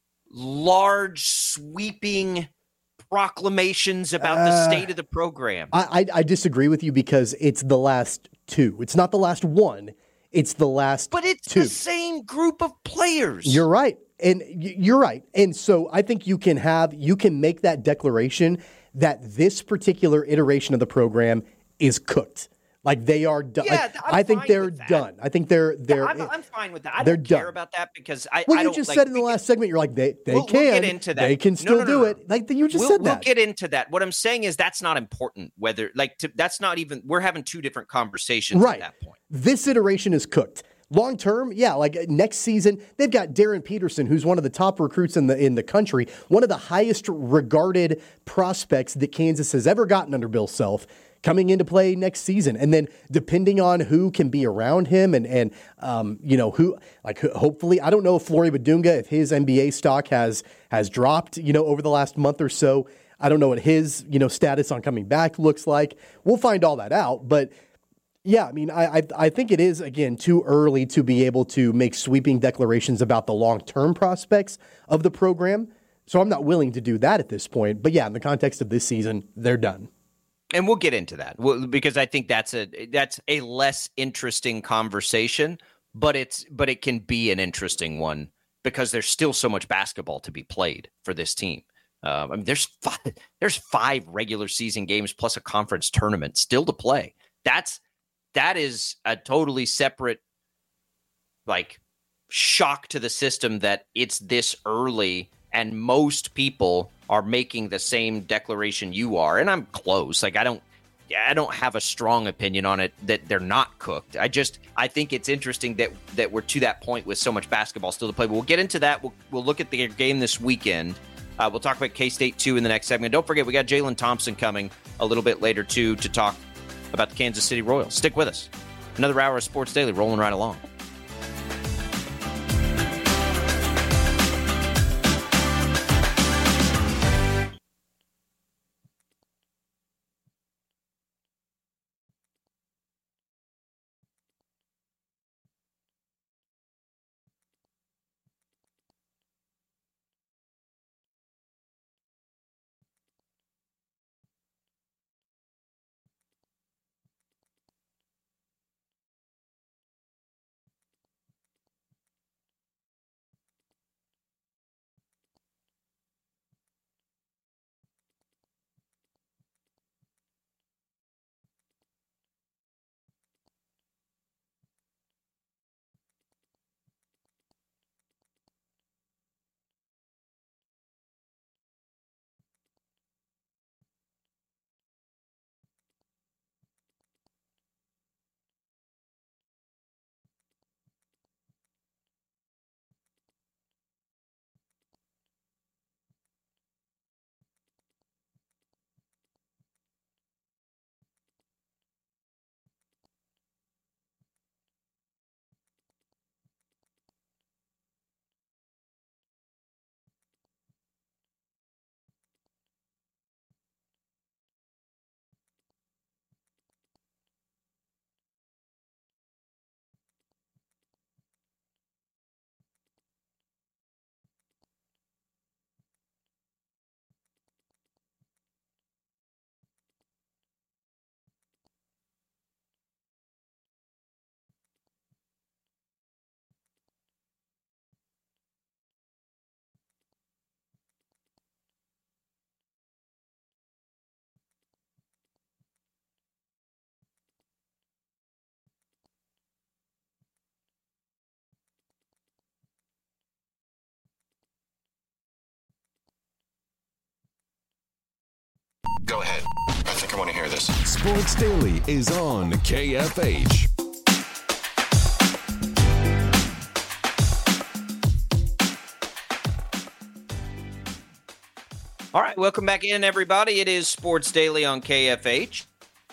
large, sweeping proclamations about uh, the state of the program. I, I, I disagree with you because it's the last two. It's not the last one. It's the last But it's two. the same group of players. You're right. And you're right. And so I think you can have, you can make that declaration that this particular iteration of the program is cooked. Like they are done. Yeah, like, I think they're done. I think they're they're. Yeah, I'm, I'm fine with that. I they're don't care done. about that because I. Well, I you don't, just like, said in the can, last segment, you're like they they we'll, can. We'll get into that. They can still no, no, no, do no. it. Like you just we'll, said that. We'll get into that. What I'm saying is that's not important. Whether like to, that's not even. We're having two different conversations right. at that point. This iteration is cooked. Long term, yeah, like next season, they've got Darren Peterson, who's one of the top recruits in the in the country, one of the highest regarded prospects that Kansas has ever gotten under Bill Self, coming into play next season. And then depending on who can be around him and, and um, you know, who, like, hopefully, I don't know if Flory Badunga, if his N B A stock has has dropped, you know, over the last month or so. I don't know what his, you know, status on coming back looks like. We'll find all that out. But yeah, I mean, I, I I think it is, again, too early to be able to make sweeping declarations about the long-term prospects of the program. So I'm not willing to do that at this point. But yeah, in the context of this season, they're done. And we'll get into that because I think that's a that's a less interesting conversation, but it's but it can be an interesting one because there's still so much basketball to be played for this team. Uh, I mean, there's five, there's five regular season games plus a conference tournament still to play. That's that is a totally separate, like, shock to the system that it's this early and most people are making the same declaration you are. And I'm close. Like, I don't, I don't have a strong opinion on it that they're not cooked. I just I think it's interesting that that we're to that point with so much basketball still to play. But we'll get into that. We'll we'll look at the game this weekend. Uh, we'll talk about K-State two in the next segment. Don't forget, we got Jalen Thompson coming a little bit later, too, to talk about the Kansas City Royals. Stick with us. Another hour of Sports Daily rolling right along. Go ahead. I think I want to hear this. Sports Daily is on K F H. All right, welcome back in, everybody. It is Sports Daily on K F H.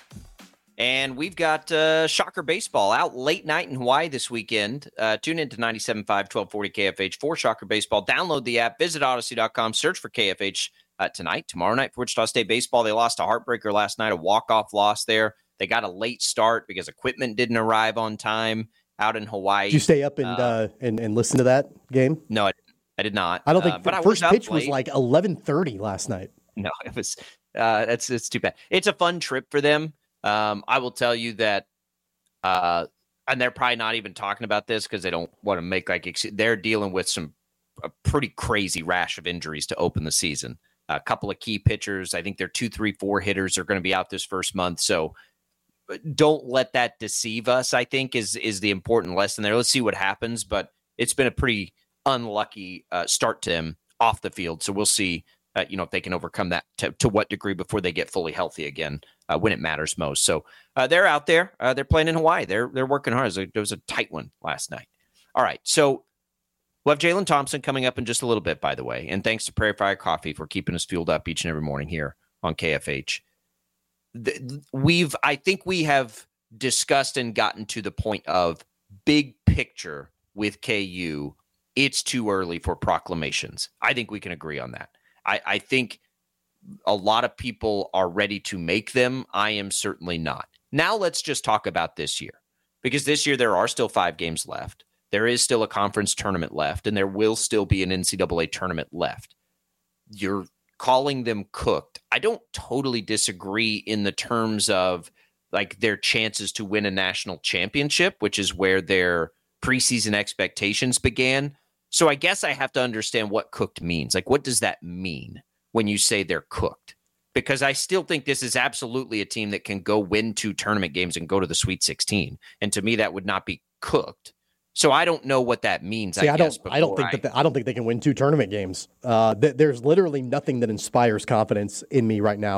And we've got uh, Shocker Baseball out late night in Hawaii this weekend. Uh, tune in to ninety-seven point five, twelve forty K F H for Shocker Baseball. Download the app, visit Odyssey dot com, search for K F H uh, tonight. Tomorrow night for Wichita State Baseball. They lost a heartbreaker last night, a walk-off loss there. They got a late start because equipment didn't arrive on time out in Hawaii. Did you stay up and uh, uh, and, and listen to that game? No, I, I did not. I don't think uh, but first I pitch was like eleven thirty last night. No, it was uh, that's it's too bad. It's a fun trip for them. Um, I will tell you that, uh, and they're probably not even talking about this because they don't want to make like ex- they're dealing with some a pretty crazy rash of injuries to open the season. A couple of key pitchers, I think their two, three, four hitters are going to be out this first month. So don't let that deceive us. I think is is the important lesson there. Let's see what happens, but it's been a pretty unlucky uh, start to them off the field. So we'll see. Uh, you know, if they can overcome that to, to what degree before they get fully healthy again uh, when it matters most. So uh, they're out there. Uh, they're playing in Hawaii. They're they're working hard. It was a tight one last night. All right. So we'll have Jalen Thompson coming up in just a little bit, by the way. And thanks to Prairie Fire Coffee for keeping us fueled up each and every morning here on K F H. The, we've, I think we have discussed and gotten to the point of big picture with K U. It's too early for proclamations. I think we can agree on that. I, I think a lot of people are ready to make them. I am certainly not. Now let's just talk about this year, because this year there are still five games left. There is still a conference tournament left, and there will still be an N C double A tournament left. You're calling them cooked. I don't totally disagree in the terms of like their chances to win a national championship, which is where their preseason expectations began. So I guess I have to understand what cooked means. Like, what does that mean when you say they're cooked? Because I still think this is absolutely a team that can go win two tournament games and go to the Sweet sixteen. And to me, that would not be cooked. So I don't know what that means. See, I, I guess, don't. I don't think I, that. The, I don't think they can win two tournament games. Uh, th- there's literally nothing that inspires confidence in me right now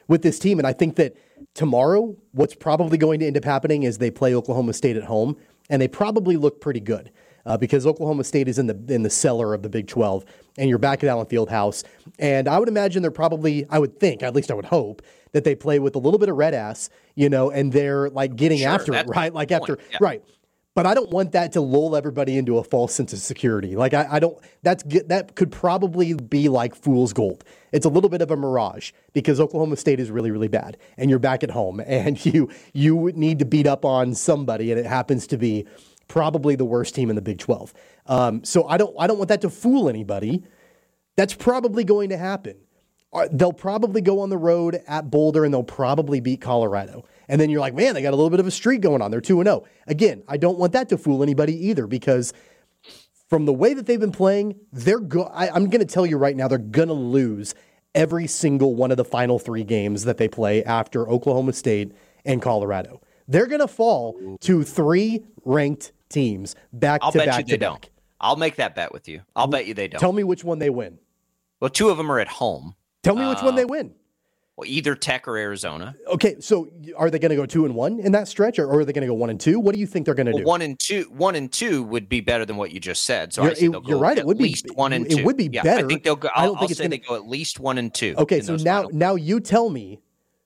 with this team. And I think that tomorrow, what's probably going to end up happening is they play Oklahoma State at home, and they probably look pretty good uh, because Oklahoma State is in the in the cellar of the Big twelve, and you're back at Allen Fieldhouse. And I would imagine they're probably, I would think, at least I would hope, that they play with a little bit of red ass, you know, and they're like getting sure, after it, right? Like after, yeah. right. But I don't want that to lull everybody into a false sense of security. Like I, I don't. That's that could probably be like fool's gold. It's a little bit of a mirage because Oklahoma State is really, really bad, and you're back at home, and you you need to beat up on somebody, and it happens to be probably the worst team in the Big twelve. Um, so I don't I don't want that to fool anybody. That's probably going to happen. They'll probably go on the road at Boulder, and they'll probably beat Colorado. And then you're like, man, they got a little bit of a streak going on. They're two and oh. Again, I don't want that to fool anybody either because from the way that they've been playing, they're go- I, I'm going to tell you right now, they're going to lose every single one of the final three games that they play after Oklahoma State and Colorado. They're going to fall to three ranked teams back I'll to bet back you to they back. don't. I'll make that bet with you. I'll bet you they don't. Tell me which one they win. Well, two of them are at home. Tell me which uh, one they win. Well, either Tech or Arizona. Okay, so are they going to go two and one in that stretch, or, or are they going to go one and two? What do you think they're going to well, do? One and two, one and two would be better than what you just said. So you're, I say they'll go you're right. at it would least be one and two. It would be yeah, better. I think they'll go. I I'll, don't think I'll it's say gonna... they go at least one and two. Okay, so now final. now you tell me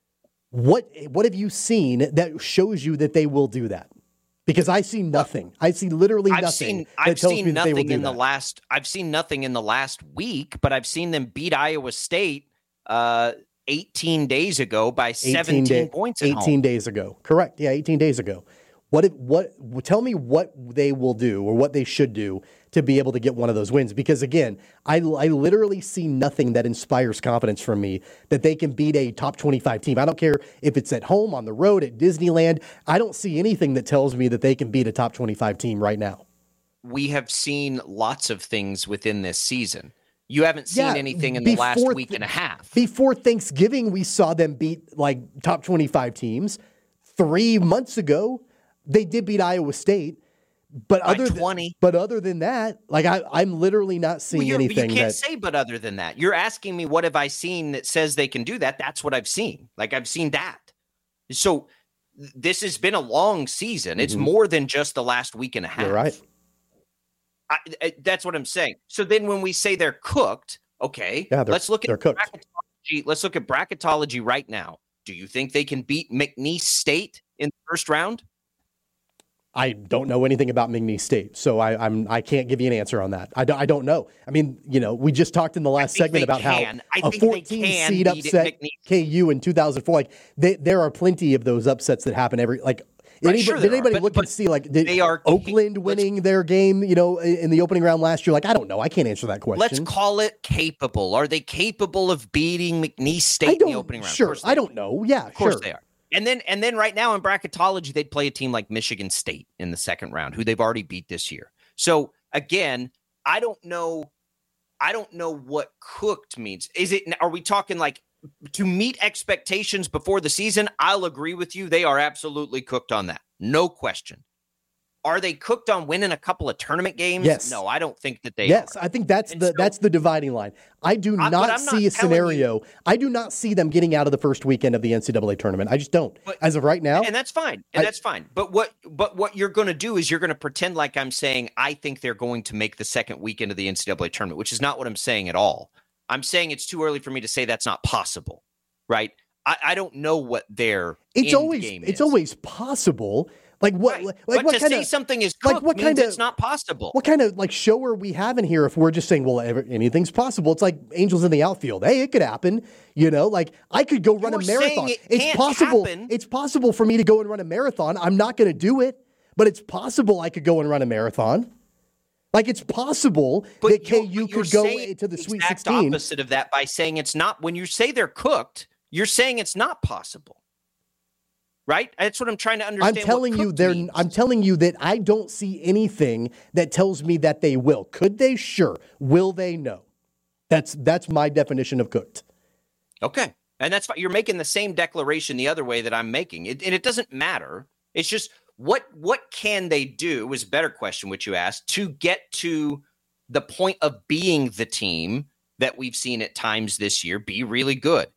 what what have you seen that shows you that they will do that? Because I see nothing. I see literally I've nothing. Seen, that I've tells seen me that they will nothing do in the that. last. I've seen nothing in the last week, but I've seen them beat Iowa State uh, eighteen days ago by seventeen day, points. At eighteen home. days ago, correct? Yeah, eighteen days ago. What? If, what? Tell me what they will do or what they should do to be able to get one of those wins. Because again, I, I literally see nothing that inspires confidence from me that they can beat a top twenty-five team. I don't care if it's at home, on the road, at Disneyland. I don't see anything that tells me that they can beat a top twenty-five team right now. We have seen lots of things within this season. You haven't seen Yeah, anything in the last before week th- and a half. Before Thanksgiving, we saw them beat like top twenty-five teams. Three months ago, they did beat Iowa State. But By other twenty. Than, but other than that, like I, I'm literally not seeing Well, you're- anything You can't that say but other than that. You're asking me what have I seen that says they can do that? That's what I've seen. Like I've seen that. So th- this has been a long season. It's Mhm. more than just the last week and a half. You're right. I, I, that's what I'm saying. So then when we say they're cooked, okay, Yeah, they're- let's look they're at cooked. bracketology. Let's look at bracketology right now. Do you think they can beat McNeese State in the first round? I don't know anything about McNeese State, so I, I'm I can't give you an answer on that. I don't, I don't know. I mean, you know, we just talked in the last think segment they about can. I how a think they fourteen can seed beat it, upset McNeese. K U in two thousand four. Like they, there are plenty of those upsets that happen every like. Right, Anybody, sure did there are, anybody but- look but and see like did they are- Oakland let's- winning their game? You know, in in the opening round last year. Like I don't know. I can't answer that question. Let's call it capable. Are they capable of beating McNeese I State in don't. the opening round? Of Sure, course they I are. don't know. Yeah, Of course sure. they are. And then and then right now in bracketology, they'd play a team like Michigan State in the second round, who they've already beat this year. So again, I don't know. I don't know what cooked means. Is it? Are we talking like to meet expectations before the season? I'll agree with you. They are absolutely cooked on that. No question. Are they cooked on winning a couple of tournament games? Yes. No, I don't think that they Yes, are. I think that's And the so- that's the dividing line. I do I- but not I'm not see a telling scenario. I do not see them getting out of the first weekend of the N C double A tournament. I just don't. But- As of right now, And that's fine. And I- that's fine. But what but what you're going to do is you're going to pretend like I'm saying I think they're going to make the second weekend of the N C double A tournament, which is not what I'm saying at all. I'm saying it's too early for me to say that's not possible, right? I, I don't know what their it's end always game it's is. always possible. Like what? Right. Like but what to kind say of something is like cooked what means kind of it's not possible. what kind of like show are we having here if we're just saying, well, ever, anything's possible? It's like Angels in the outfield. Hey, it could happen. You know, like I could go run You're a marathon. saying it It's can't possible. happen. It's possible for me to go and run a marathon. I'm not going to do it, but it's possible I could go and run a marathon. Like it's possible But that K you're- U but you're could go saying into the the Sweet exact sixteen. opposite of that by saying it's not. When you say they're cooked, you're saying it's not possible. Right? That's what I'm trying to I'm understand. what telling you, cooked they're. means. I'm telling you that I don't see anything that tells me that they will. Could they? Sure. Will they? No. That's that's my definition of cooked. Okay. And that's fine. You're making the same declaration the other way that I'm making. It, and it doesn't matter. It's just what what can they do was a better question, which you asked, to get to the point of being the team that we've seen at times this year be really good.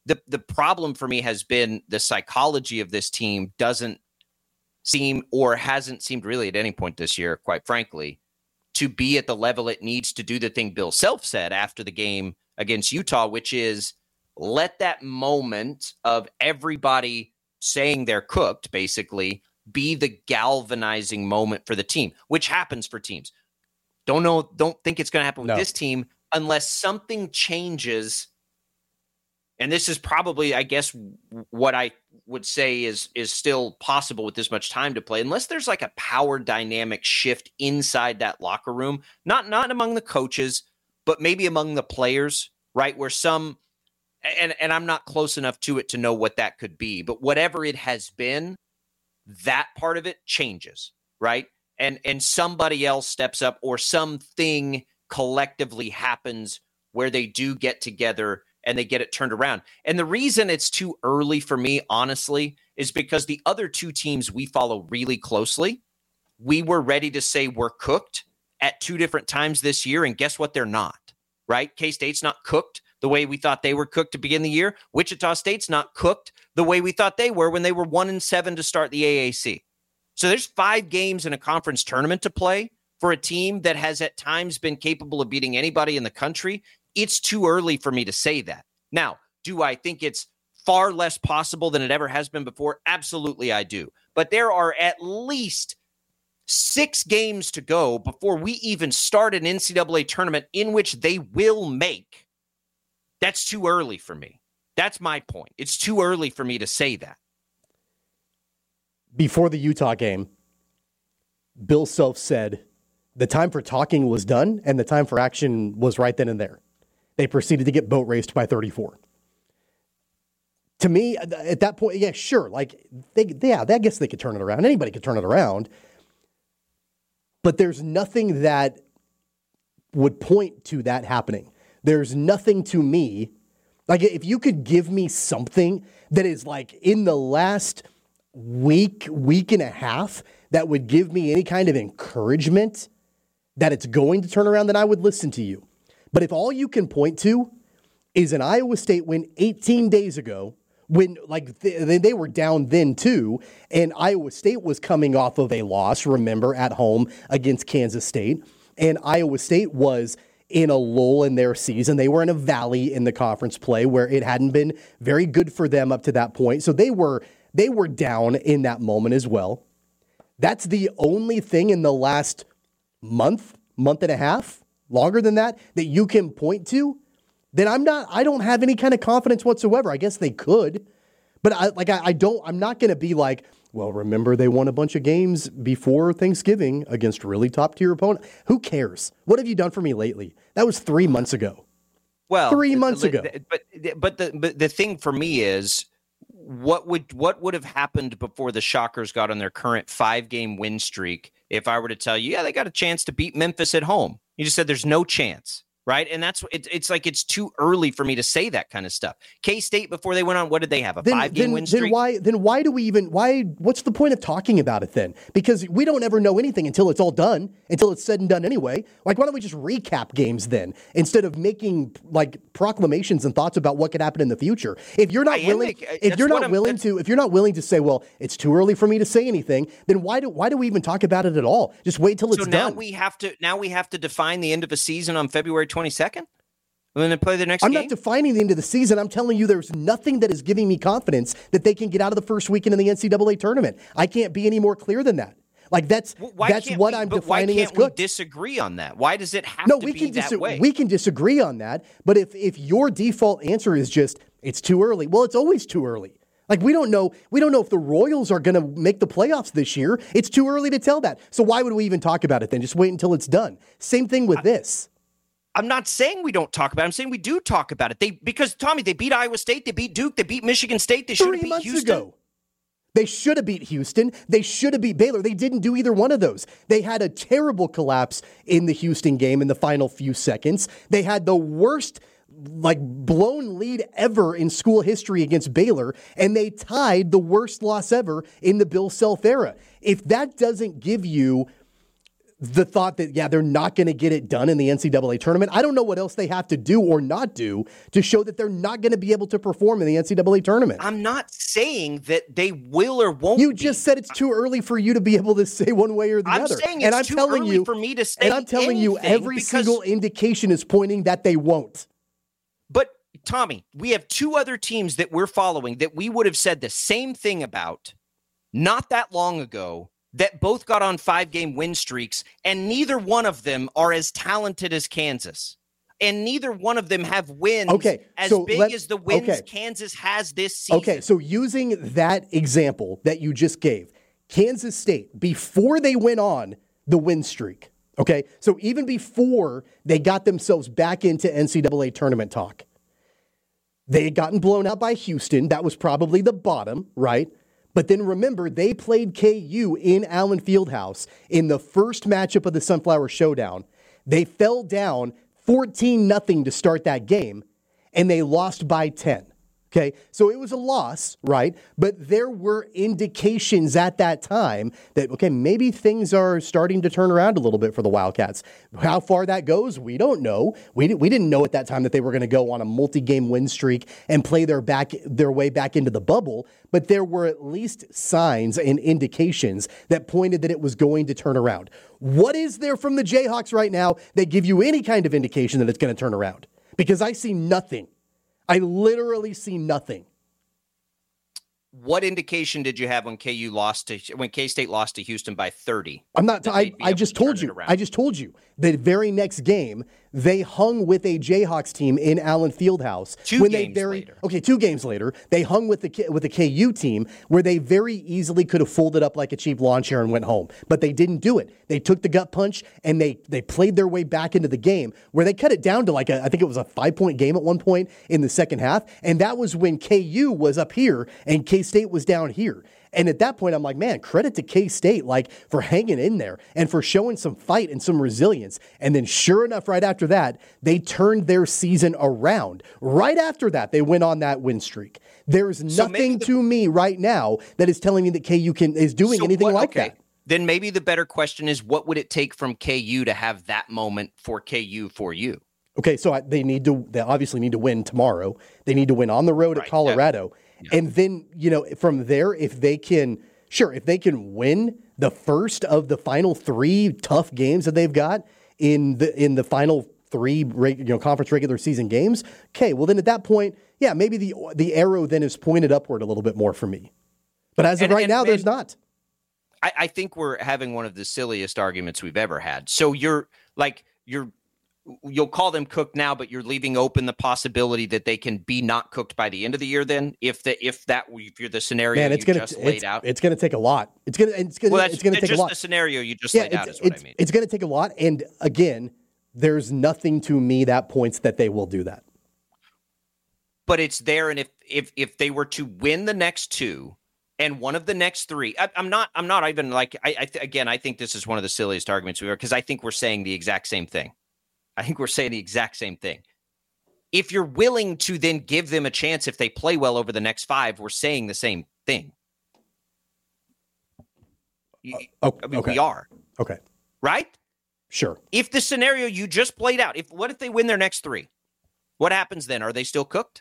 the the problem for me has been the psychology of this team doesn't seem, or hasn't seemed really at any point this year, quite frankly, to be at the level it needs to do the thing Bill Self said after the game against Utah, which is let that moment of everybody saying they're cooked, basically, be the galvanizing moment for the team, which happens for teams. Don't know, don't think it's going to happen with no. this team unless something changes. And this is probably, I guess, what I would say is is still possible with this much time to play, unless there's like a power dynamic shift inside that locker room, not not among the coaches, but maybe among the players, right? Where some, and, and I'm not close enough to it to know what that could be, but whatever it has been, that part of it changes, right? And and somebody else steps up, or something collectively happens where they do get together and they get it turned around. And the reason it's too early for me, honestly, is because the other two teams we follow really closely, we were ready to say we're cooked at two different times this year, and guess what? They're not, right? K-State's not cooked the way we thought they were cooked to begin the year. Wichita State's not cooked the way we thought they were when they were one and seven to start the A A C. So there's five games in a conference tournament to play for a team that has at times been capable of beating anybody in the country. It's too early for me to say that. Now, do I think it's far less possible than it ever has been before? Absolutely, I do. But there are at least six games to go before we even start an N C double A tournament in which they will make. That's too early for me. That's my point. It's too early for me to say that. Before the Utah game, Bill Self said the time for talking was done and the time for action was right then and there. They proceeded to get boat raced by thirty-four. To me, at that point, yeah, sure. Like, they, yeah, I guess they could turn it around. Anybody could turn it around. But there's nothing that would point to that happening. There's nothing to me. Like, if you could give me something that is like in the last week, week and a half, that would give me any kind of encouragement that it's going to turn around, then I would listen to you. But if all you can point to is an Iowa State win eighteen days ago, when like th- they were down then too, and Iowa State was coming off of a loss, remember, at home against Kansas State, and Iowa State was in a lull in their season. They were in a valley in the conference play where it hadn't been very good for them up to that point. So they were they were down in that moment as well. That's the only thing in the last month, month and a half, longer than that, that you can point to, then I'm not, I don't have any kind of confidence whatsoever. I guess they could, but I like, I, I don't, I'm not going to be like, well, remember they won a bunch of games before Thanksgiving against really top tier opponent. Who cares? What have you done for me lately? That was three months ago. Well, three months the, ago. But, but the, but the thing for me is, what would, what would have happened before the Shockers got on their current five game win streak? If I were to tell you, yeah, they got a chance to beat Memphis at home. You just said there's no chance, right? And that's it, it's like it's too early for me to say that kind of stuff. K-State, before they went on, what did they have? A then, five-game then, win streak? Then why, then why do we even, why, what's the point of talking about it then? Because we don't ever know anything until it's all done, until it's said and done anyway. Like, why don't we just recap games then, instead of making, like, proclamations and thoughts about what could happen in the future? If you're not I willing, make, if you're not I'm, willing to, if you're not willing to say, well, it's too early for me to say anything, then why do, why do we even talk about it at all? Just wait till it's so done. now we have to, now we have to define the end of a season on February twenty-second? And then they play the next I'm game? not defining the end of the season. I'm telling you there's nothing that is giving me confidence that they can get out of the first weekend in the N C double A tournament. I can't be any more clear than that. Like, that's why that's what we, I'm but defining why as can't good. We disagree on that? Why does it have no, to we be can that dis- way? We can disagree on that, but if if your default answer is just it's too early, well, it's always too early. Like, we don't know we don't know if the Royals are going to make the playoffs this year. It's too early to tell that. So why would we even talk about it then? Just wait until it's done. Same thing with I, this. I'm not saying we don't talk about it. I'm saying we do talk about it. They because, Tommy, they beat Iowa State, they beat Duke, they beat Michigan State, they should have beat months Houston. Ago. They should have beat Houston. They should have beat Baylor. They didn't do either one of those. They had a terrible collapse in the Houston game in the final few seconds. They had the worst, like, blown lead ever in school history against Baylor, and they tied the worst loss ever in the Bill Self era. If that doesn't give you the thought that, yeah, they're not going to get it done in the N C double A tournament. I don't know what else they have to do or not do to show that they're not going to be able to perform in the N C double A tournament. I'm not saying that they will or won't. You just be. said it's too early for you to be able to say one way or the I'm other. Saying and it's I'm too telling early you, for me to say and I'm telling you, every because, single indication is pointing that they won't. But Tommy, we have two other teams that we're following that we would have said the same thing about not that long ago, that both got on five-game win streaks, and neither one of them are as talented as Kansas. And neither one of them have wins okay, as so big let, as the wins okay. Kansas has this season. Okay, so using that example that you just gave, Kansas State, before they went on the win streak, okay, so even before they got themselves back into N C double A tournament talk, they had gotten blown out by Houston. That was probably the bottom, right? But then remember, they played K U in Allen Fieldhouse in the first matchup of the Sunflower Showdown. They fell down fourteen nothing to start that game, and they lost by ten. Okay, so it was a loss, right? But there were indications at that time that, okay, maybe things are starting to turn around a little bit for the Wildcats. How far that goes, we don't know. We, we didn't know at that time that they were going to go on a multi-game win streak and play their back their way back into the bubble, but there were at least signs and indications that pointed that it was going to turn around. What is there from the Jayhawks right now that give you any kind of indication that it's going to turn around? Because I see nothing. I literally see nothing. What indication did you have when K U lost to when K-State lost to Houston by thirty? I'm not. T- I, I just told you. I just told you. The very next game, they hung with a Jayhawks team in Allen Fieldhouse. Two when games they very, later. Okay, two games later, they hung with the with a K U team where they very easily could have folded up like a cheap lawn chair and went home, but they didn't do it. They took the gut punch and they they played their way back into the game where they cut it down to like a I think it was a five point game at one point in the second half, and that was when K U was up here and K-State was down here. And at that point, I'm like, man, credit to K-State, like, for hanging in there and for showing some fight and some resilience. And then sure enough, right after that, they turned their season around. Right after that, they went on that win streak. There's So nothing the- to me right now that is telling me that K U can is doing So anything what- like okay. that. Then maybe the better question is, what would it take from K U to have that moment for K U for you? Okay, so I, they need to. They obviously need to win tomorrow. They need to win on the road Right, at Colorado, yeah. and then you know from there, if they can, sure, if they can win the first of the final three tough games that they've got in the in the final three reg, you know conference regular season games. Okay, well then at that point, yeah, maybe the the arrow then is pointed upward a little bit more for me. But as of And- right and- now, and- there's not. I, I think we're having one of the silliest arguments we've ever had. So you're like you're you'll call them cooked now, but you're leaving open the possibility that they can be not cooked by the end of the year. Then, if the if that if you're the scenario Man, it's you gonna just laid it's, out, it's gonna take a lot. It's gonna it's gonna well, that's it's gonna take just a lot. the scenario you just yeah, laid it's, out is what it's, I mean. It's going to take a lot. And again, there's nothing to me that points that they will do that. But it's there, and if if if they were to win the next two and one of the next three, I, I'm not I'm not even like I, I th- again I think this is one of the silliest arguments we are because I think we're saying the exact same thing. I think we're saying the exact same thing. If you're willing to then give them a chance if they play well over the next five, we're saying the same thing. You, Uh, I mean, okay. we are. Okay. Right? Sure. If the scenario you just played out, if what if they win their next three? What happens then? Are they still cooked?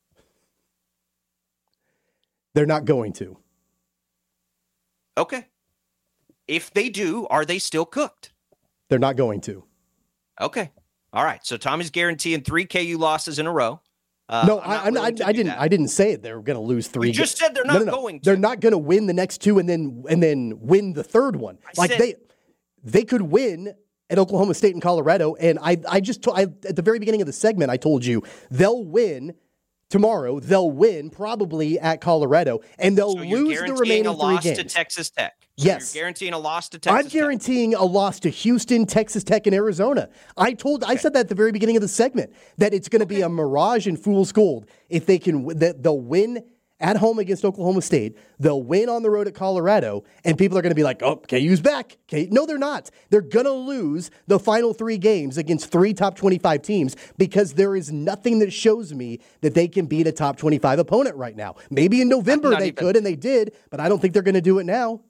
They're not going to. Okay. If they do, are they still cooked? They're not going to. Okay. All right. So Tommy's guaranteeing three K U losses in a row. Uh, no, I'm I, not I'm, willing I, to I do didn't. that. I didn't say it. They were going to lose three. You just ga- said they're No, not no, no. going to. They're not going to win the next two and then and then win the third one. I like said- they they could win at Oklahoma State and Colorado. And I I just to, I, at the very beginning of the segment I told you they'll win tomorrow. They'll win probably at Colorado and they'll So you're lose the guaranteeing remaining a loss three to games. Texas Tech. So Yes. You're guaranteeing a loss to Texas I'm Tech. guaranteeing a loss to Houston, Texas Tech, and Arizona. I told, I said that at the very beginning of the segment that it's going to be a mirage and fool's gold if they can. That they'll win at home against Oklahoma State, they'll win on the road at Colorado, and people are going to be like, "Oh, K U's back." Okay, no, they're not. They're going to lose the final three games against three top twenty-five teams because there is nothing that shows me that they can beat a top twenty-five opponent right now. Maybe in November Not they even- could, and they did, but I don't think they're going to do it now.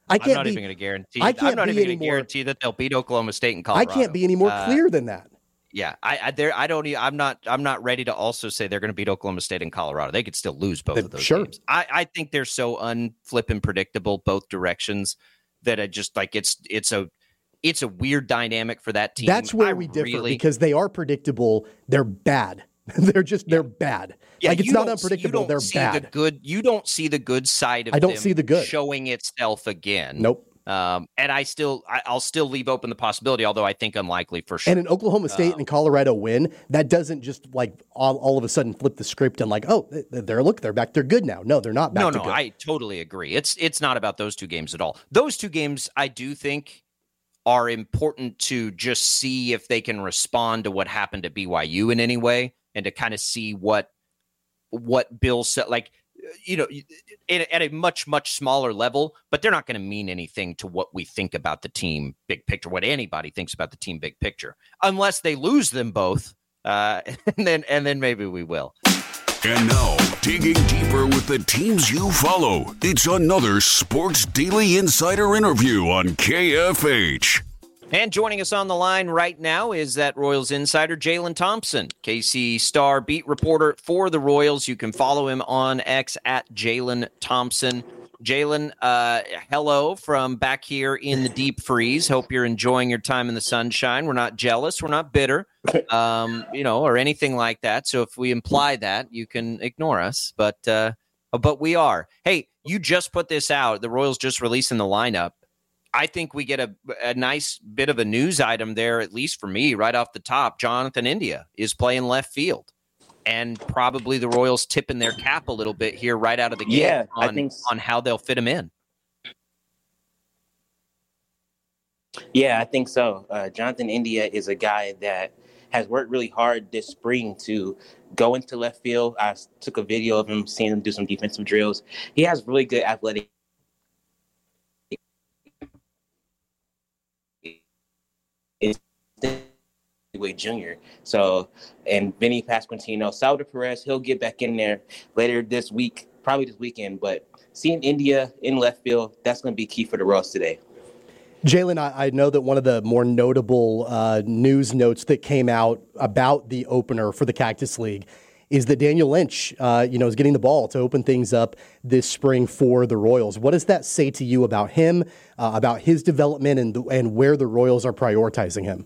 I can't I'm not be, even going to guarantee. I can't I'm not be even going to more, guarantee that they'll beat Oklahoma State and Colorado. I can't be any more uh, clear than that. Yeah, I, I there I don't. I'm not. I'm not ready to also say they're going to beat Oklahoma State and Colorado. They could still lose both of those sure. games. I, I think they're so unflippin' predictable both directions that I just like it's it's a it's a weird dynamic for that team. That's where I we differ really, because they are predictable. They're bad. they're just they're bad. Yeah, like it's you not don't- unpredictable. you don't They're see bad. The good. You don't see the good side of. I don't them see the good showing itself again. Nope. Um, and I still, I, I'll still leave open the possibility, although I think unlikely for sure. And an Oklahoma State Um, and Colorado win, that doesn't just like all, all of a sudden flip the script and like, oh, they're look, they're back, they're good now. No, they're not back no, to no, good. I totally agree. It's it's not about those two games at all. Those two games, I do think, are important to just see if they can respond to what happened to B Y U in any way, and to kind of see what what Bill said, like, you know, at, at a much, much smaller level, but they're not going to mean anything to what we think about the team big picture, what anybody thinks about the team big picture, unless they lose them both. Uh, and then and then maybe we will. And now, digging deeper with the teams you follow, it's another Sports Daily Insider interview on K F H. And joining us on the line right now is that Royals insider, Jalen Thompson, K C Star beat reporter for the Royals. You can follow him on X at Jalen Thompson. Jalen, uh, hello from back here in the deep freeze. Hope you're enjoying your time in the sunshine. We're not jealous. We're not bitter, um, you know, or anything like that. So if we imply that, you can ignore us. But uh, but we are. Hey, you just put this out. The Royals just releasing the lineup. I think we get a, a nice bit of a news item there, at least for me, right off the top. Jonathan India is playing left field, and probably the Royals tipping their cap a little bit here right out of the gate yeah, on, I think, on how they'll fit him in. Yeah, I think so. Uh, Jonathan India is a guy that has worked really hard this spring to go into left field. I took a video of him, seeing him do some defensive drills. He has really good athletic Way Junior So, and Vinny Pasquantino, Salvador Perez, he'll get back in there later this week, probably this weekend. But seeing India in left field, that's going to be key for the Royals today. Jalen, I, I know that one of the more notable uh, news notes that came out about the opener for the Cactus League is that Daniel Lynch, uh, you know, is getting the ball to open things up this spring for the Royals. What does that say to you about him, uh, about his development, and the, and where the Royals are prioritizing him?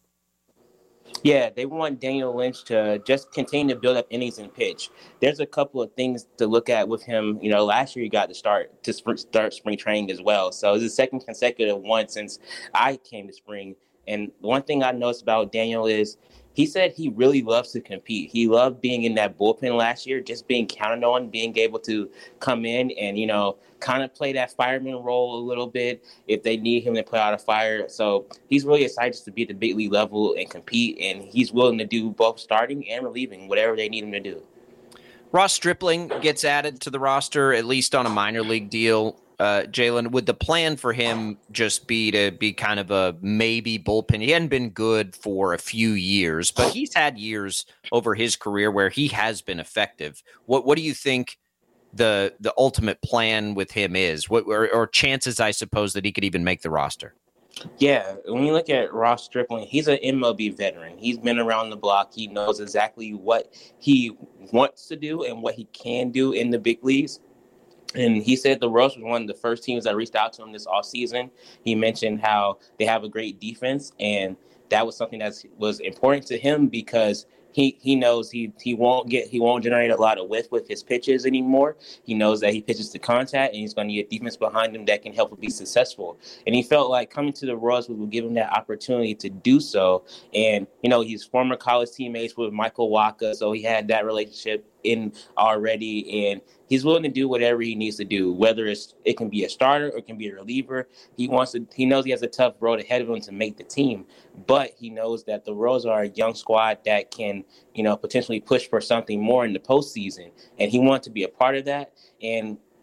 Yeah, they want Daniel Lynch to just continue to build up innings and pitch. There's a couple of things to look at with him. You know, last year he got to start to sp- start spring training as well. So it's the second consecutive one since I came to spring. And one thing I noticed about Daniel is he said he really loves to compete. He loved being in that bullpen last year, just being counted on, being able to come in and, you know, kind of play that fireman role a little bit if they need him to play out a fire. So he's really excited to be at the big league level and compete, and he's willing to do both starting and relieving, whatever they need him to do. Ross Stripling gets added to the roster, at least on a minor league deal. Uh, Jalen, would the plan for him just be to be kind of a maybe bullpen? He hadn't been good for a few years, but he's had years over his career where he has been effective. What What do you think the the ultimate plan with him is? What or, or chances, I suppose, that he could even make the roster? Yeah, when you look at Ross Stripling, he's an M L B veteran. He's been around the block. He knows exactly what he wants to do and what he can do in the big leagues. And he said the Royals was one of the first teams that reached out to him this offseason. He mentioned how they have a great defense, and that was something that was important to him because he he knows he he won't get he won't generate a lot of whiff with his pitches anymore. He knows that he pitches to contact, and he's going to get defense behind him that can help him be successful. And he felt like coming to the Royals would give him that opportunity to do so. And you know, he's former college teammates with Michael Wacha, so he had that relationship in already, and he's willing to do whatever he needs to do, whether it's it can be a starter or it can be a reliever. He wants to. He knows he has a tough road ahead of him to make the team, but he knows that the Royals are a young squad that can, you know, potentially push for something more in the postseason, and he wants to be a part of that. And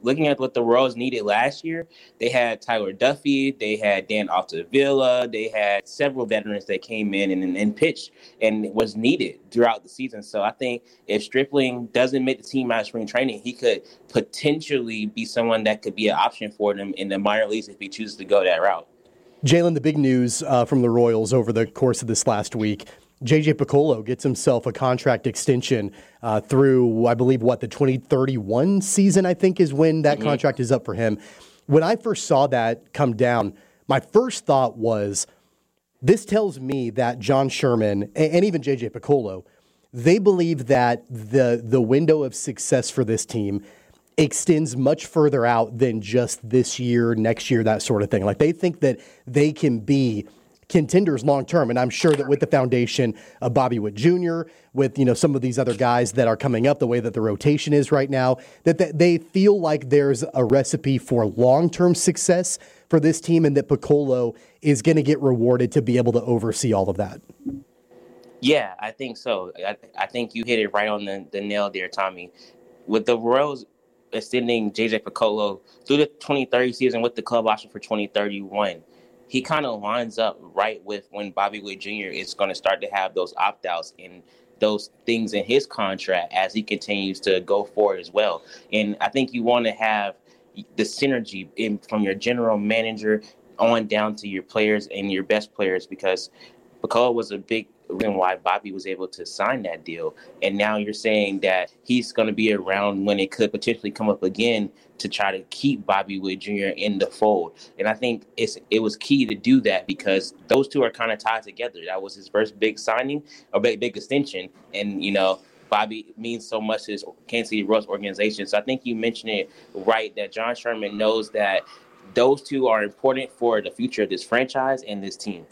looking at what the Royals needed last year, they had Tyler Duffy, they had Dan Altavilla, they had several veterans that came in and, and pitched and was needed throughout the season. So I think if Stripling doesn't make the team out of spring training, he could potentially be someone that could be an option for them in the minor leagues if he chooses to go that route. Jalen, the big news uh, from the Royals over the course of this last week, J J Picollo gets himself a contract extension uh, through, I believe, what, the twenty thirty-one season, I think, is when that mm-hmm. contract is up for him. When I first saw that come down, my first thought was, this tells me that John Sherman and, and even J J Picollo, they believe that the the window of success for this team extends much further out than just this year, next year, that sort of thing. Like, they think that they can be contenders long term, and I'm sure that with the foundation of Bobby Witt Junior, with, you know, some of these other guys that are coming up, the way that the rotation is right now, that, that they feel like there's a recipe for long-term success for this team, and that Picollo is going to get rewarded to be able to oversee all of that. Yeah, I think so. I, I think you hit it right on the, the nail there, Tommy. With the Royals extending J J Picollo through the twenty thirty season with the club option for twenty thirty-one, he kind of lines up right with when Bobby Witt Junior is going to start to have those opt-outs and those things in his contract as he continues to go forward as well. And I think you want to have the synergy in, from your general manager on down to your players and your best players, because Picollo was a big reason why Bobby was able to sign that deal. And now you're saying that he's going to be around when it could potentially come up again to try to keep Bobby Witt Junior in the fold. And I think it's it was key to do that because those two are kind of tied together. That was his first big signing, a big, big extension. And, you know, Bobby means so much to his Kansas City Royals organization. So I think you mentioned it right, that John Sherman knows that those two are important for the future of this franchise and this team.